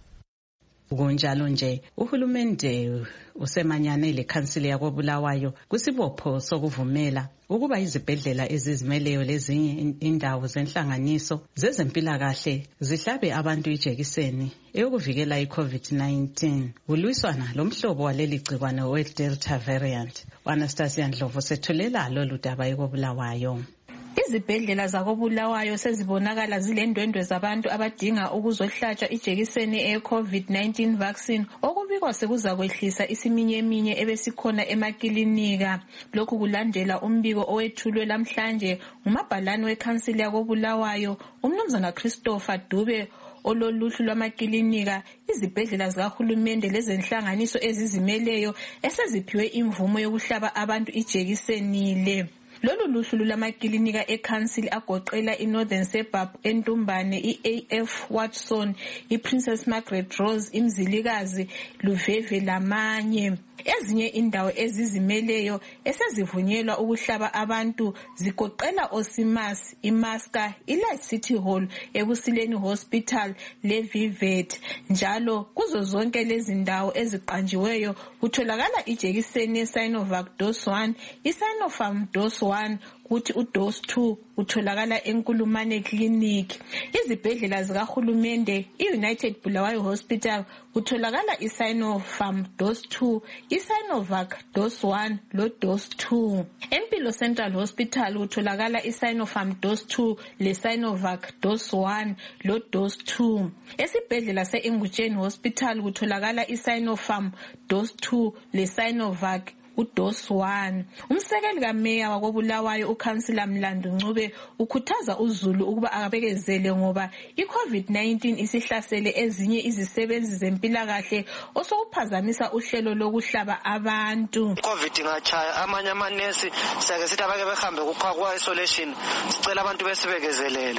Kunjalo nje uhulumende usemanyane lekhansili yakoBulawayo kusibopho sokuvumela ukuba izibhedlela ezizimeleyo lezinye indawo zenhlanganiso zezempilakahle zihlabe abantu ijekiseni eyokuvikela iCovid-19 kulwiswana lomhlobo waleli gciwane we-Delta variant. Anastasia Ndlovu sethulela lolu daba yakoBulawayo. Izibhedlela zakoBulawayo sezibonakala zilendwendwe zabantu abadinga ukuzohlatshwa ijekiseni e-COVID-19 vaccine okubikwa sekuzakwehlisa isiminyeminye ebesikhona emakilinika. Lokhu kulandela umbiko owethulwe lamhlanje ngumabhalane wekhansili yakoBulawayo umnumzana Christopher Dube ololuhlu lwamakilinika, izibhedlela zikahulumende lezenhlanganiso ezizimeleyo eseziphiwe imvumo yokuhlaba abantu ijekiseni le. Lolu luhlu lulamakilinika ekhansili agoqela iNorthern Suburb, eNtumbane, iAF Watson, iPrincess Margaret Rose, iMzilikazi, Luveve lamanye. Ezinye indawo ezizimeleyo esezivunyelwa ukuhlaba abantu zigoqela Osimas, iMaska, iLight City Hall, eBusileni Hospital leVivet. Njalo kuzo zonke lezi ndawo eziqanjiweyo kutholakala ijekiseni yeSinovac dose 1, iSinopharm dose 1, kuthi udose 2 utholakala eNkulumane Clinic. Izibhedlela zikahulumende, iUnited Bulawayo Hospital kutholakala iSinopharm dose 2, iSinovac dose 1 lo dose 2. Empilo Central Hospital kutholakala iSinopharm dose 2 leSinovac dose 1 lo dose 2. Esibhedlela seIngutsheni Hospital kutholakala iSinopharm dose 2 leSinovac udose 1. Umsekeli kameya wakoBulawayo uKhansila Mlandu Ncube ukhuthaza uZulu ukuba akabekezele ngoba iCovid-19 isihlasele ezinye izisebenzi zempilakahle osokuphazamisa uhlelo lokuhlaba abantu. Covid ingachaya amanye amanesi sake sithi abake behambe kwa isolation, sicela abantu besibekezelele.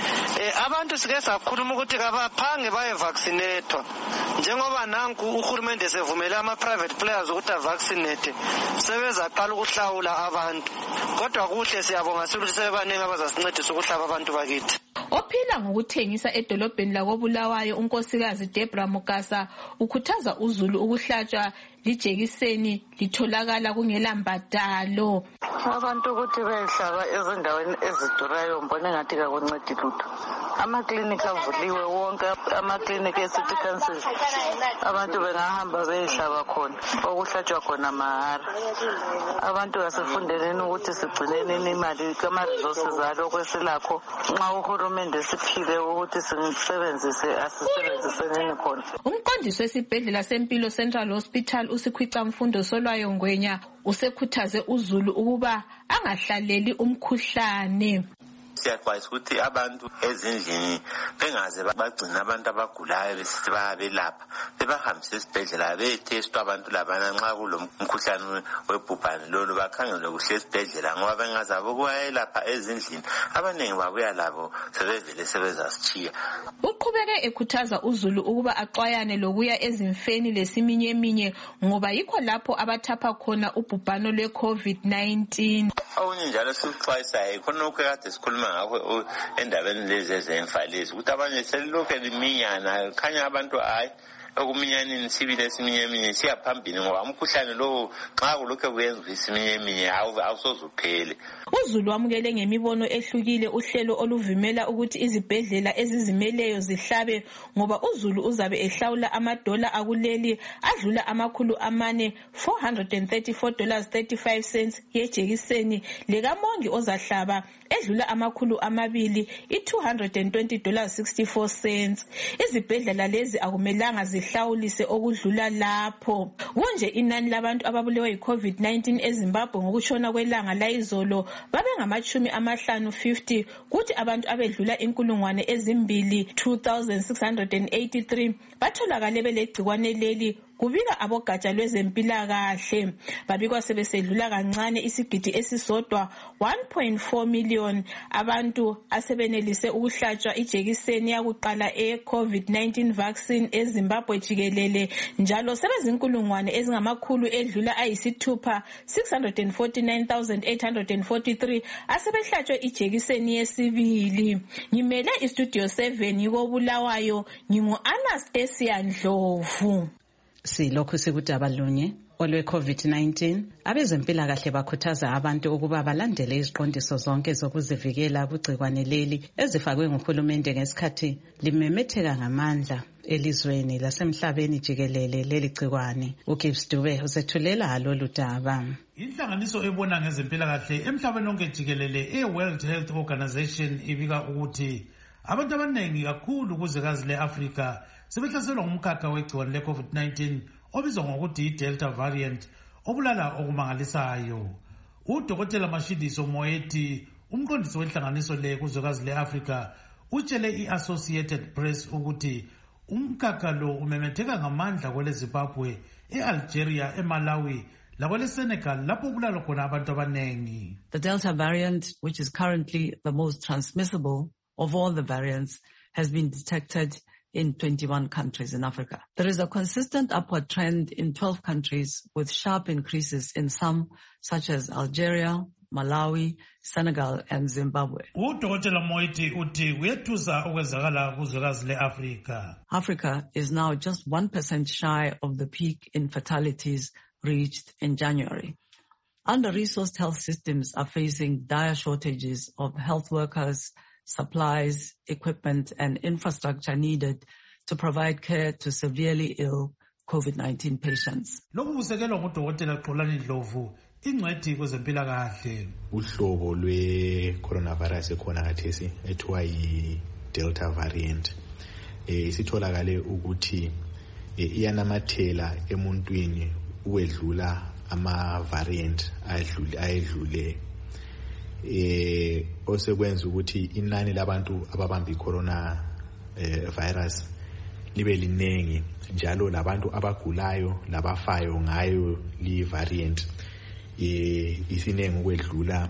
Abantu sike sakhuluma ukuthi kabaphange baye vaccinate njengoba nanku uhulumende sevumela ama private players ukuthi avaccinate sebezaqala ukuhlawula abantu, kodwa kuhle siyabonga ukuthi sebebaningi abazasincedisa ukuhlaba abantu bakithi. Ophila ngokuthengisa edolobheni lakoBulawayo unkosikazi Debra Mukasa ukhuthaza uZulu ukuhlatshwa lijekiseni litholakala kungela mbadalo. Abantu ukuthi behlaba ezindaweni ezidurayo mbona ngathi akuncedi lutho. amaklinikhi avuliwe wonke, amaklinikhi e-City Council abantu bengahamba beyihlaba khona, okuhlatshwa khona mahara. Abantu asifundeleni ukuthi sigcineni imali kama-resources alokho esilakho. Nxa uhulumende siphile ukuthi sisebenzise, asisebenziseneni khona. Umqondisi wesibhedlela sempilo Central Hospital uSikhwicamfundo Solwayo Ngwenya usekhuthaze uzulu ukuba angahlaleli umkhuhlane. Siyaxwayisa ukuthi abantu ezindlini bengaze bagcina abantu abagulayo besithi bayabelapha, bebahambise esibhedlela bethestwa abantu labana nxa kulomkhuhlane webhubhane lolu bakhangelwe kuhle esibhedlela, ngoba bengazabe ukuyelapha ezindlini abaningi babuya labo sebevele sebezasitshiya. Uqhubeke ekhuthaza uzulu ukuba axwayane lokuya ezimfeni lesiminyeminya ngoba yikho lapho abathapha khona ubhubhano lwe-COVID-19. Okunye njalo sikuxwayisayo khonokho kade sikhuluma ngakho endabeni lezi ezemfa lezi ukuthi abanye selilokhu liminyana, khanya abantu hayi okuminyanini sibile esiminyeminya siya phambili ngoba umkhuhlane lo nxa kulokhu kuyenza isiminyeminya awusoze uphele. Uzulu wamukele ngemibono ehlukile uhlelo oluvumela ukuthi izibhedlela ezizimeleyo zihlabe ngoba uzulu uzabe ehlawula amadola akuleli adlula $434.35 yejekiseni lekamongi ozahlaba edlula $200 $220.64. Izibhedlela lezi akumelanga zihlawulise okudlula lapho. Kunje inani labantu ababulewe yi-COVID-19 eZimbabwe ngokushona kwelanga layizolo babengama-50 kuthi abantu abedlula 2,683 batholakale belegcikwane leli, kubika abogatsha lwezempilakahle. Babikwa sebesedlula kancane isigidi esisodwa 1.4 million abantu asebenelise ukuhlatshwa ijekiseni yakuqala e-COVID-19 vaccine eZimbabwe jikelele, njalo sebezinkulungwane ezingamakhulu edlula ayisithupha 649,843 asebehlatshwe ijekiseni yesibili. Ngimele istudio 7 yikoBulawayo, ngingu-Anastasia Ndlovu. Silokhu sikudaba lunye olwe-COVID-19, abezempilakahle bakhuthaza abantu ukuba balandele iziqondiso zonke zokuzivikela kugcikwane leli ezifakwe nguhulumende ngesikhathi limemetheka ngamandla elizweni lasemhlabeni jikelele leli gcikwane. uGibbs Dube usethulela lolu daba. Inhlanganiso ebona ngezempilakahle emhlabeni wonke jikelele e-World Health Organization ibika ukuthi abantu abaningi kakhulu kuzwekazi le-Afrika sebehlaselwa ngumkhakha wegciwane le-COVID-19 obizwa ngokuthi i-Delta variant obulala okumangalisayo. UDokotela Mashidiso Moeti, umqondisi wenhlanganiso le kuzwekazi le-Afrika, utshele i-Associated Press ukuthi umkhakha lo umemetheka ngamandla kwele-Zimbabwe, e-Algeria, eMalawi lakwele-Senegal lapho kulala khona abantu abanengi. The Delta variant, which is currently the most transmissible of all the variants, has been detected in 21 countries in Africa. There is a consistent upward trend in 12 countries with sharp increases in some, such as Algeria, Malawi, Senegal and Zimbabwe. Africa is now just 1% shy of the peak in fatalities reached in January. Under-resourced health systems are facing dire shortages of health workers, supplies, equipment and infrastructure needed to provide care to severely ill COVID-19 patients. Uhlobo lwe-coronavirus ekhona khathesi ethiwa yi-Delta variant sitholakale ukuthi iyanamathela emuntwini ukwedlula ama-variant ayedlule osekwenza ukuthi inani labantu ababamba i-corona virus libe linengi, njalo labantu abagulayo labafayo ngayo li variant isinengi ukwedlula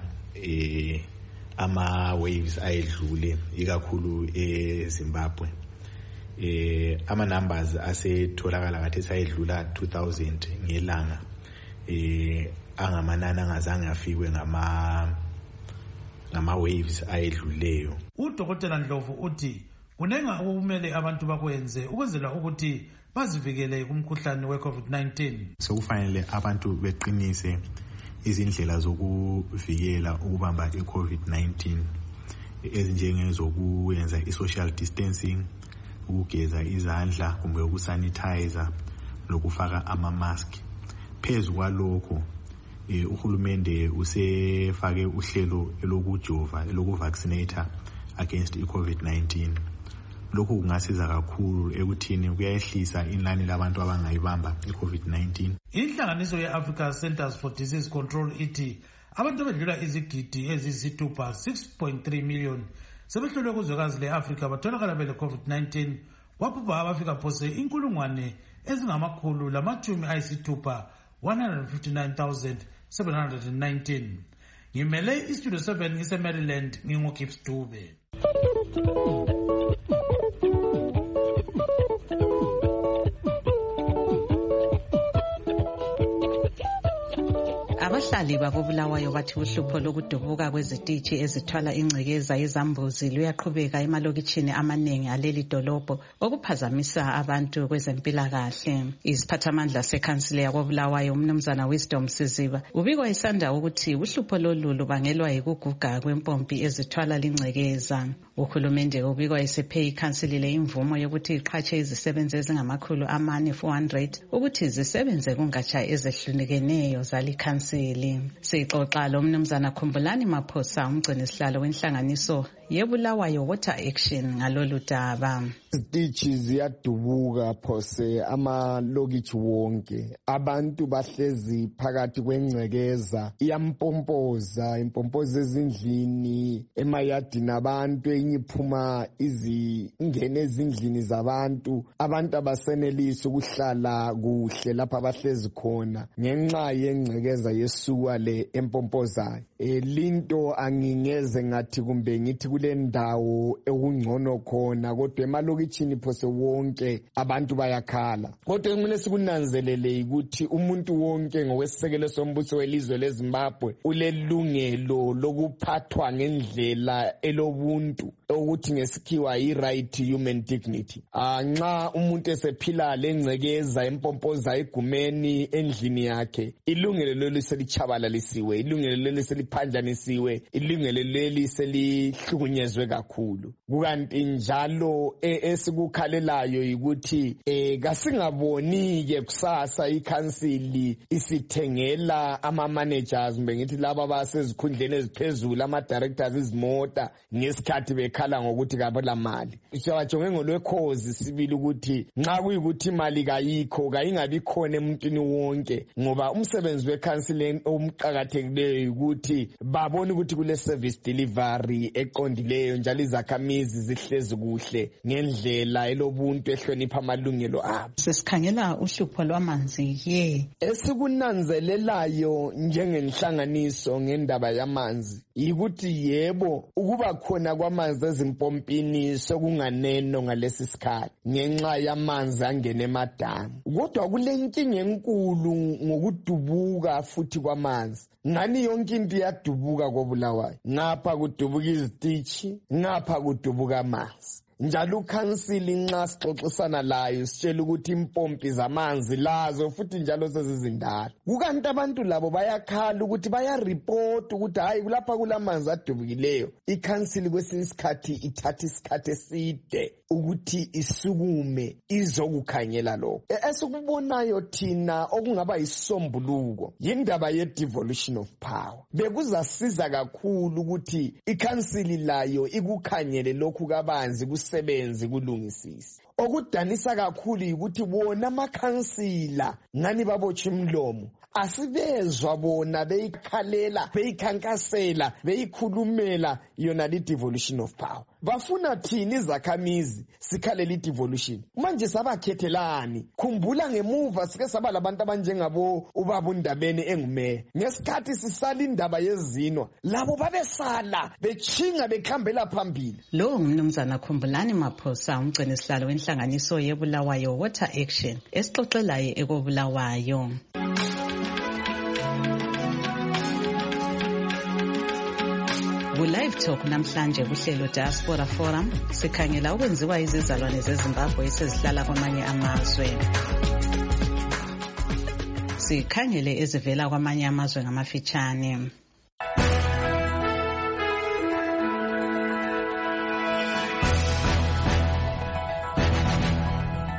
ama waves ayedlule ikakhulu eZimbabwe. Ama numbers asetholakala khathesi ayedlula 2000 ngelanga, angamanani angazange afikwe ngama waves ayedluleyo. UDokotela Ndlovu uthi kunenga okumele abantu bakwenze ukwenzela ukuthi bazivikele kumkhuhlane we-COVID-19. Sekufanele abantu beqinise izindlela zokuvikela ukubamba i-COVID-19 ezinjengezokuyenza i-social distancing, ukugeza izandla kumbe ukusanitizer lokufaka ama-mask. Phezu kwalokho uhulumende usefake uhlelo elokujova elokuvaccinata against i-COVID-19. Lokhu kungasiza kakhulu ekuthini kuyayehlisa inani labantu abangayibamba i-COVID-19. Inhlanganiso ye-Africa Centers for Disease Control ithi abantu abedlula izigidi eziyisithupha 6.3 million sebehlolwe kuzwekazi le-Afrika batholakala bele-COVID-19 kwabhubha abafika phose 159,719. Ngimele istudio 7 ngise-Maryland ngingu-Gibbs Dube. Abahlali bakobulawayo bathi uhlupho lokudubuka kwezititshi ezithwala ingcekeza yezambuzi luyaqhubeka emalokitshini amaningi aleli dolobho okuphazamisa abantu kwezempilakahle. Isiphathamandla sekhansile yakobulawayo umnumzana Wisdom Siziba ubikwa isanda ukuthi uhlupho lolu lubangelwa yikuguga kwempompi ezithwala lingcekeza. Uhulumende ubikwa esephe ikhansilile imvumo yokuthi iqhatshe izisebenzi ezingama400 ukuthi zisebenze kungatsha ezehlukeneyo zalikhansile. Sixoxa lo mnumzana Khumbulani Maphosa umgcinisihlalo wenhlanganiso yeBulawayo Water Action ngalolu daba. Izititshi ziyadubuka phose amalokitshi wonke, abantu bahlezi phakathi kwengcekeza iyampompoza impompoza ezindlini emayadini abantu enyiphuma ingene ezindlini zabantu, abantu abasenelisa ukuhlala kuhle lapha abahlezi khona ngenxa yengcekeza yesuka le empompozayo. Linto angingeze ngathi kumbe ngithi kule ndawo ekungcono khona, kodwa emalokitshini phose wonke abantu bayakhala. Kodwa kumele sikunanzelele ukuthi umuntu wonke ngokwesekelo sombuso welizwe leZimbabwe ulelungelo lokuphathwa ngendlela elobuntu ukuthi ngesikhiwa i-right human dignity. Nxa umuntu esephila lengcekeza empompoza egumeni endlini yakhe, ilungelo leli selichabalalisiwe, ilungelo leli seliphanjanisiwe, ilungelo leli selihlukunyezwe kakhulu. Kukanti njalo esikukhalelayo yikuthi kasingaboni-ke kusasa ikhansili isithengela ama-managers kumbe ngithi laba abasezikhundleni eziphezulu ama-directors izimota ngesikhathi bekhala ngokuthi kabula mali. Siyabajonge ngolwekhozi sibili ukuthi nxa kuyikuthi imali kayikho kayingabi khona emuntwini wonke, ngoba umsebenzi wekhansili omqakathekileyo ukuthi babone ukuthi kule service delivery eqondileyo njalo izakhamizi zihlezi kuhle ngendlela elobuntu ehlonipha amalungelo abo. Sesikhangela uhlupho lwamanzi esikunanzelelayo njengenhlanganiso ngendaba yamanzi yikuthi yebo ukuba khona kwamanzi ezimpompini sokunganeno ngalesi sikhathi ngenxa yamanzi angena emadamu, kodwa kulenkinga enkulu ngokudubuka futhi kwamanzi. Ngani yonke into iyadubuka koBulawayo, ngapha kudubuka izititshi, ngapha kudubuka amanzi. Njalo ukhansili nxa sixoxisana layo sitshela ukuthi impompi zamanzi lazo futhi njalo sezizindala. Kukanti abantu labo bayakhala ukuthi bayareport ukuthi hayi kulapha kulamanzi adubukileyo. Ikhansili kwesinye isikhathi ithatha isikhathi eside ukuthi isukume izokukhangela lokho. Esikubonayo thina okungaba isombuluko yindaba ye-devolution of power. Bekuzasiza kakhulu ukuthi ikhansili layo ikukhangele lokhu kabanzi kusebenzi kulungisisi. Okudanisa kakhulu yikuthi bona amakhansila ngani babotsha imlomo, asibezwa bona beyikhalela beyikhankasela beyikhulumela yona li-devolution of power. Bafuna thini izakhamizi sikhalela i-devolution? Manje sabakhethelani? Khumbula ngemuva sike saba labantu abanjengabo ubaba uNdabeni engumeya. Ngesikhathi sisala indaba yezinwa labo babesala bechinga bekhambela phambili. Lo mnumzana Khumbulani Maphosa umgcinisihlalo wenhlanganiso yeBulawayo Water Action esixoxelayo ekoBulawayo. Live Talk namhlanje kuhlelo Diaspora Forum sikhangela ukwenziwa izizalwane zeZimbabwe esezihlala kwamanye amazwe. Sikhangele ezivela kwamanye amazwe ngamafitshane.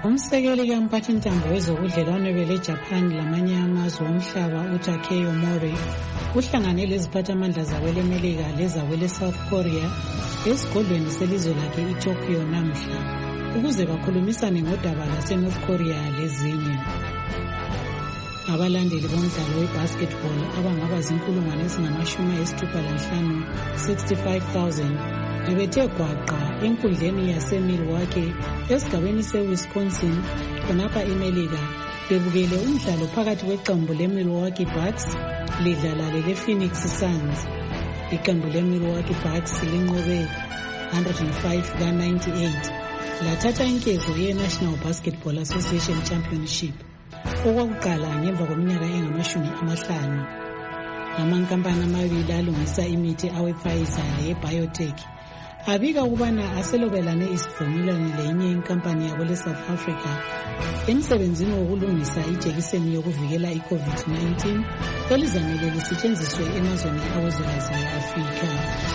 Umsekeli kamphathintambo wezobudlelwano bele-Japan lamanye amazwe omhlaba uTakeyo Mori uhlangane leziphathamandla zakwelemelika lezakwele-South Korea esigodlweni selizwe lakhe iTokyo namhla ukuze bakhulumisane ngodaba lase-North Korea lezinye. Abalandeli bomdlalo we-basketball abangaba zinkulungwane ezingama-65 65,000 bebethe gwaqa enkundleni yase-Milwaukee esigabeni se-Wisconsin khonapha eMelika bebukele umdlalo phakathi kweqembu le-Milwaukee Bucks lidlala lele-Phoenix Suns. Iqembu le-Milwaukee Bucks linqobe 105-98 lathatha inkezo ye-National Basketball Association Championship okwakuqala ngemva kweminyaka engama-50. Amankampani amabili alungisa imithi awe-Pfizer leye-Biotech abika ukubana aselobelane isivumelwano lenye inkampani yakwele-South Africa emsebenzini wokulungisa ijekiseni yokuvikela i-COVID-19 elizamele lisetshenziswe emazweni awezwekazi le-Afrika.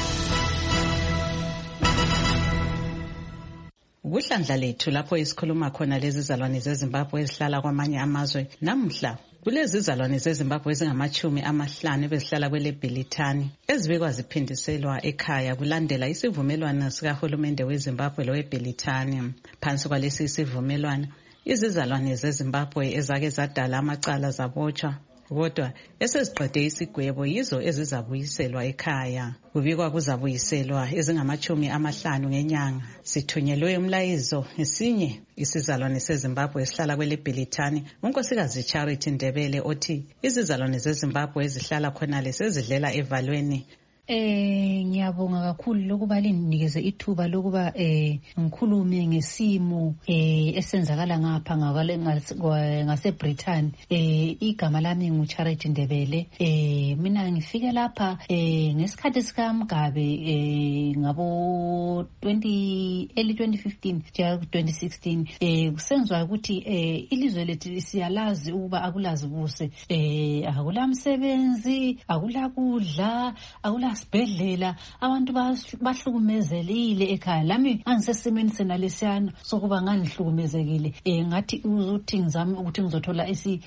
Kuhlandla lethu lapho isikhuluma khona lezi zalwane zeZimbabwe ezihlala kwamanye amazwe namhla kulezi zalwane zeZimbabwe ezingama-50 bezihlala kwele-Bhilithani ezibekwa ziphindiselwa ekhaya kulandela isivumelwano sikahulumende weZimbabwe loweBhilithani. Phansi kwalesi isivumelwano izizalwane zeZimbabwe ezake zadala amacala zabotshwa kodwa eseziqede isigwebo yizo ezizabuyiselwa ekhaya. Kubikwa kuzabuyiselwa ezingama-50 ngenyanga. Sithunyelwe umlayezo ngesinye isizalwane seZimbabwe esihlala kwele-Bhilithani unkosikazi Charity Ndebele othi izizalwane zeZimbabwe ezihlala khonale sezidlela evalweni. Ngiyabonga kakhulu lokuba linikeze ithuba lokuba ngikhulume ngesimo esenzakala ngapha ngaseBritain. Igama lami nguCharity Ndebele. Mina ngifike lapha ngesikhathi sikaMgabe ngabo early 2015 ja 2016. Kusenziwa ukuthi ilizwe lethu siyalazi ukuba akulazi buse, akulamsebenzi, akuladla, sibhedlela, abantu bahlukumezelile ekhaya. Lami angisesimeni sena lesiyana sokuba nganihlukumezekile. Ngathi uzuthi ngizame ukuthi ngizothola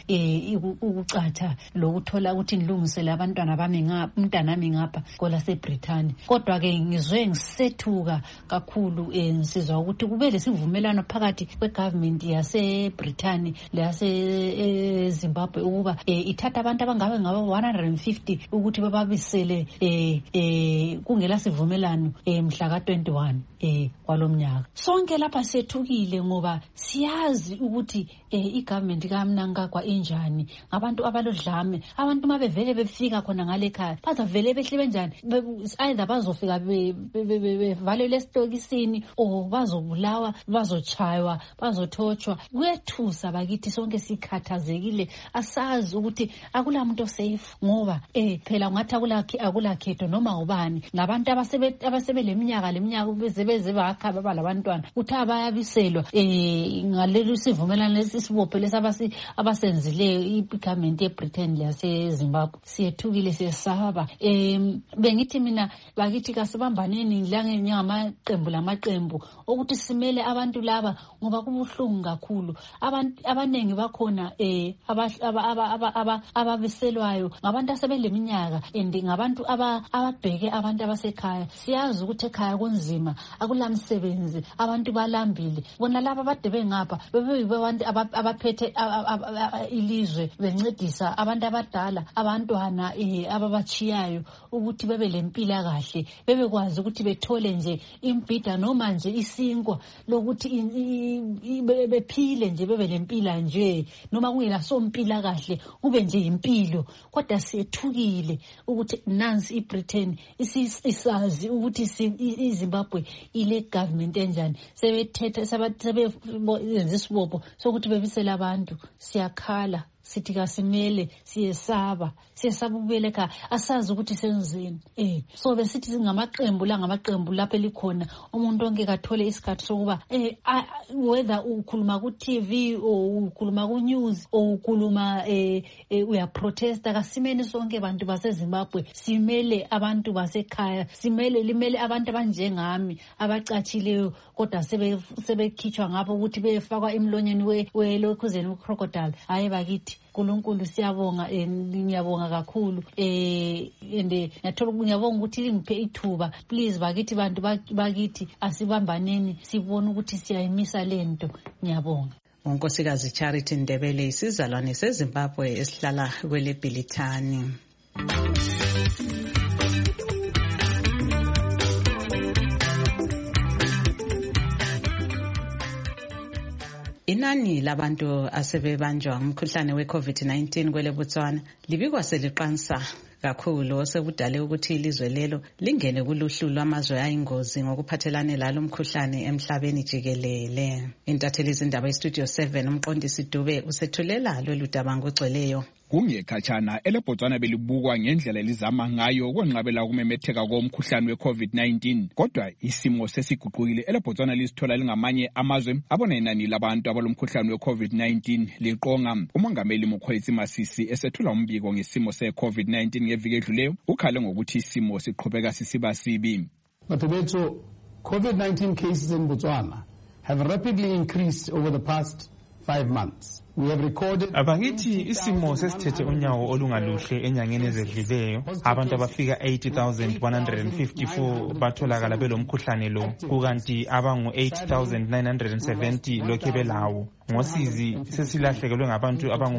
ukucatha lokuthola ukuthi ngilungisele abantwana bami umntanami ngapha kola seBritain. Kodwa ke ngizwe ngisethuka kakhulu nsizwa ukuthi kube lesivumelano phakathi kwegovernment yaseBritain leyaseZimbabwe ukuba ithatha abantu abangabe ngaba 150 ukuthi bababisele kungela sivumelano mhla ka-21 kwalomnyaka. Sonke lapha sethukile ngoba siyazi ukuthi igovernment kaMnangagwa enjani, abantu abalodlame, abantu mabevele befika khona ngale ekhaya bazavele behle benjani, either bazofika bevalelwe esitokisini or bazobulawa, bazochaywa, bazothotshwa. Kuyethusa bakithi, sonke sikhathazekile, asazi ukuthi akulamuntu safe ngoba phela ngathi akulakhetho noma ubani. Nabantu abasebeleminyaka bezebeze bakha baba labantwana uthi abayabiselwa ngaleli sivumelano lesibophe abasenzileyo igovernment yeBritain yaseZimbabwe. Siyethukile, siyesaba. Bengithi mina bakithi kasibambaneni ngamaqembu lamaqembu ukuthi simele abantu laba ngoba kubuhlungu kakhulu. Abantu abanengi bakhona ababiselwayo ngabantu asebeleminyaka ngabantu ababheke abantu abasekhaya. Siyazi ukuthi ekhaya kunzima, akulamsebenzi, abantu balambile. Bona laba abade bengapha bebeyibantu abaphethe ilizwe bencedisa abantu abadala, abantwana ababachiyayo ukuthi bebe lempila kahle, bebekwazi ukuthi bethole nje imbhida noma nje isinkwa lokuthi bephile nje, bebe lempila nje noma kungela sompila kahle kube nje impilo. Kodwa siyethukile ukuthi nansi iBritain isazi ukuthi iZimbabwe ile government enjani, sebethethe sebenza isibopho sokuthi bebisela abantu. Siyakhala, sithi kasimele siyesaba ukubuyela ekhaya asazi ukuthi senzeni. So besithi ngamaqembu lapho elikhona umuntu onke kathole isikhathi sokuba whether ukhuluma ku TV or ukhuluma ku news or ukhuluma uya protesta, kasimene sonke abantu baseZimbabwe, simele abantu basekhaya, limele abantu abanjengami abacatshileyo kodwa sebekhitshwa ngapho ukuthi befakwa emlonyeni welokhuzeni crocodile. Hayi bakithi uNkulunkulu siyabonga, ngiyabonga kakhulu ende ngiyabonga ukuthi lingiphe ithuba. Please bakithi bantu bakithi asibambaneni sibone ukuthi siyayimisa lento. Ngiyabonga. uNkosikazi Charity Ndebele, isizalwane seZimbabwe esihlala kweleBhilithani. Inani labantu asebebanjwa umkhuhlane we-COVID-19 kwele Botswana libikwa seliqansa kakhulu, osekudale ukuthi ilizwe lelo lingene kuluhlu lwamazwe ayingozi ngokuphathelane lalo umkhuhlane emhlabeni jikelele. Intatheli izindaba eStudio 7 umqondisi Dube usethulela lolu daba ngogcweleyo. Kungekhatshana eleBotswana belibukwa ngendlela elizama ngayo ukwenqabela ukumemetheka komkhuhlane we-COVID-19, kodwa isimo sesiguqukile. eleBotswana lisithola lingamanye amazwe abona inani labantu abalomkhuhlane we-COVID-19 liqonga. Umongameli Mokgweetsi Masisi esethula umbiko ngesimo se-COVID-19 ngeviki edluleyo ukhale ngokuthi isimo siqhubeka sisiba sibi. Batobetso, COVID-19 cases in Botswana have rapidly increased over the past 5 months. We have recorded abakithi isimo sesithethe unyawo olungaluhle enyangeni ezedluleyo. Abantu abafika 80,154 batholakala belomkhuhlane lo, kukanti abangu 8,970 lokhe belawo. Ngosizi sesilahlekelwe ngabantu abangu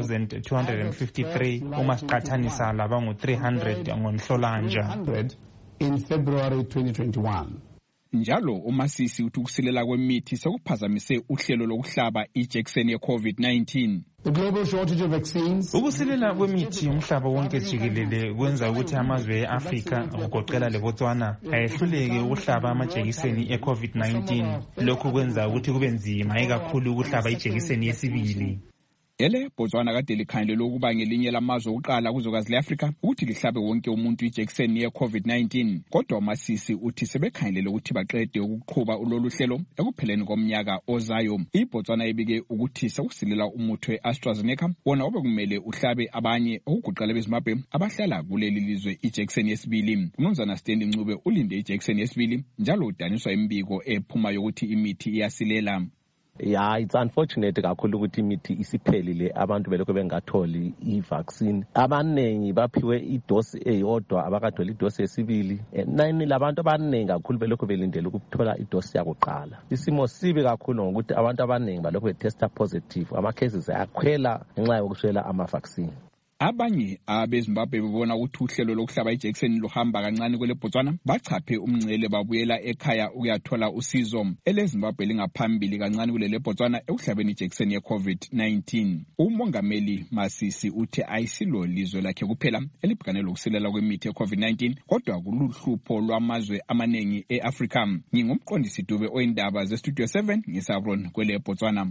1,253 uma siqathanisa labangu 300 ngoNhlolanja in February 2021. Njalo uMasisi uthi ukusilela kwemithi sekuphazamise uhlelo lokuhlaba ijekiseni ye-COVID-19. The global shortage of vaccines. Ukusilela kwemithi umhlaba wonke jikelele kwenza ukuthi amazwe eAfrika kugoqela leBotswana ayehluleke ukuhlaba amajekiseni e-COVID-19. Lokhu kwenza ukuthi kube nzima ikakhulu ukuhlaba ijekiseni yesibili. Botswana kade likhangelelwe ukuba ngelinye lamazwe okuqala kuzwekazi le-Afrika ukuthi lihlabe wonke umuntu ijekiseni ye-COVID-19, kodwa uMasisi uthi sebekhangelele ukuthi baqede ukuqhuba ulolu hlelo ekupheleni komnyaka ozayo. iBotswana ibike ukuthi sekusilela umuthi we-AstraZeneca wona obekumele uhlabe abanye okugoqela beZimbabwe abahlala kuleli lizwe ijekiseni yesibili. uMnumzana Stanley Ncube ulinde ijekiseni yesibili njalo udaniswa imbiko ephuma yokuthi imithi iyasilela. Yeah, it's unfortunate kakhulu ukuthi imithi isiphelile, abantu belokho bengatholi i-vaccine. Abanengi baphiwe idosi eyodwa abakatholi idosi yesibili. Nani labantu abanengi kakhulu belokho belindele ukuthola idosi yakuqala. Isimo sibi kakhulu ngokuthi abantu abanengi balokho betesta positive, ama cases ayakhwela ngenxa yokuswela ama-vaccine. Abanye abeZimbabwe bebona ukuthi uhlelo lokuhlaba ijekiseni luhamba kancane kwele Botswana bachaphe umngcele babuyela ekhaya ukuyathola usizo. eleZimbabwe lingaphambili kancane kulele Botswana ekuhlabeni ijekiseni ye-COVID-19. Umongameli Masisi uthi ayisilo lizwe lakhe kuphela elibhekane lokusilela kwemithi ye-COVID-19, kodwa kuluhlupho lwamazwe amanengi eAfrika. Ngingumqondisi Dube oyindaba zeStudio 7 ngisabron kwele Botswana.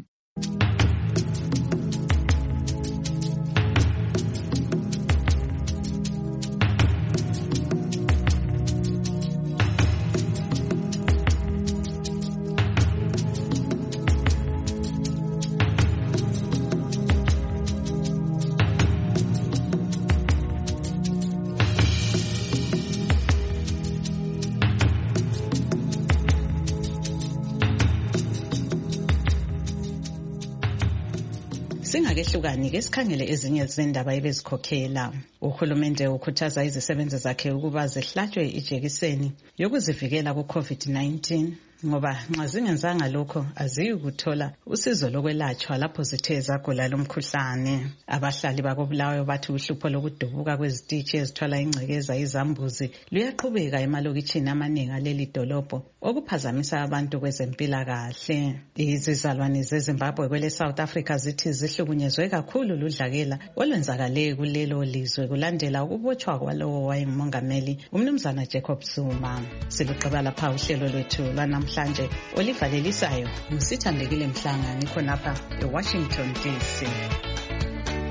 Singakehlukani ke sikhangele ezinye zendaba ebezikhokhela. Uhulumende ukhuthaza izisebenzi zakhe ukuba zihlatshwe ijekiseni yokuzivikela ku-COVID-19 ngoba nxa zingenzanga lokho aziyikuthola usizo lokwelatshwa lapho zithe zagula lomkhuhlane. Abahlali bakoBulawayo bathi uhlupho lokudubuka kwezititshi ezithwala ingcekeza izambuzi luyaqhubeka emalokitshini amaningi aleli dolobho okuphazamisa abantu kwezempilakahle. Izizalwane zeZimbabwe kwele South Africa zithi zihlukunyezwe kakhulu ludlakela olwenzakale kulelo lizwe kulandela ukubotshwa kwalowo wayengumongameli uMnumzana Jacob Zuma. Siluqaba lapha uhlelo lwethu lwanamhlanje olivalelisayo ngusithandekile Mhlanga ngikhonapha eWashington DC.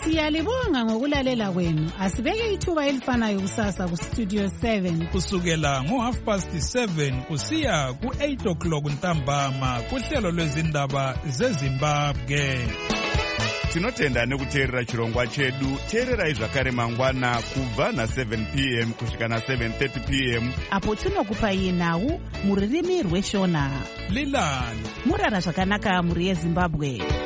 Siyalibonga ngokulalela kwenu. Asibeke ithuba elifanayo kusasa ku Studio 7 kusukela ngo7:30 kusiya ku8 ntambama kuhlelo lwezindaba zeZimbabwe. Tinotenda nekuteerera chirongwa chedu. Teererai zvakare mangwana kubva na7 p.m. kusvika na7:30 p.m. apo tinokupai nhau muririmi rweshona. Lilani murara zvakanaka muri yeZimbabwe.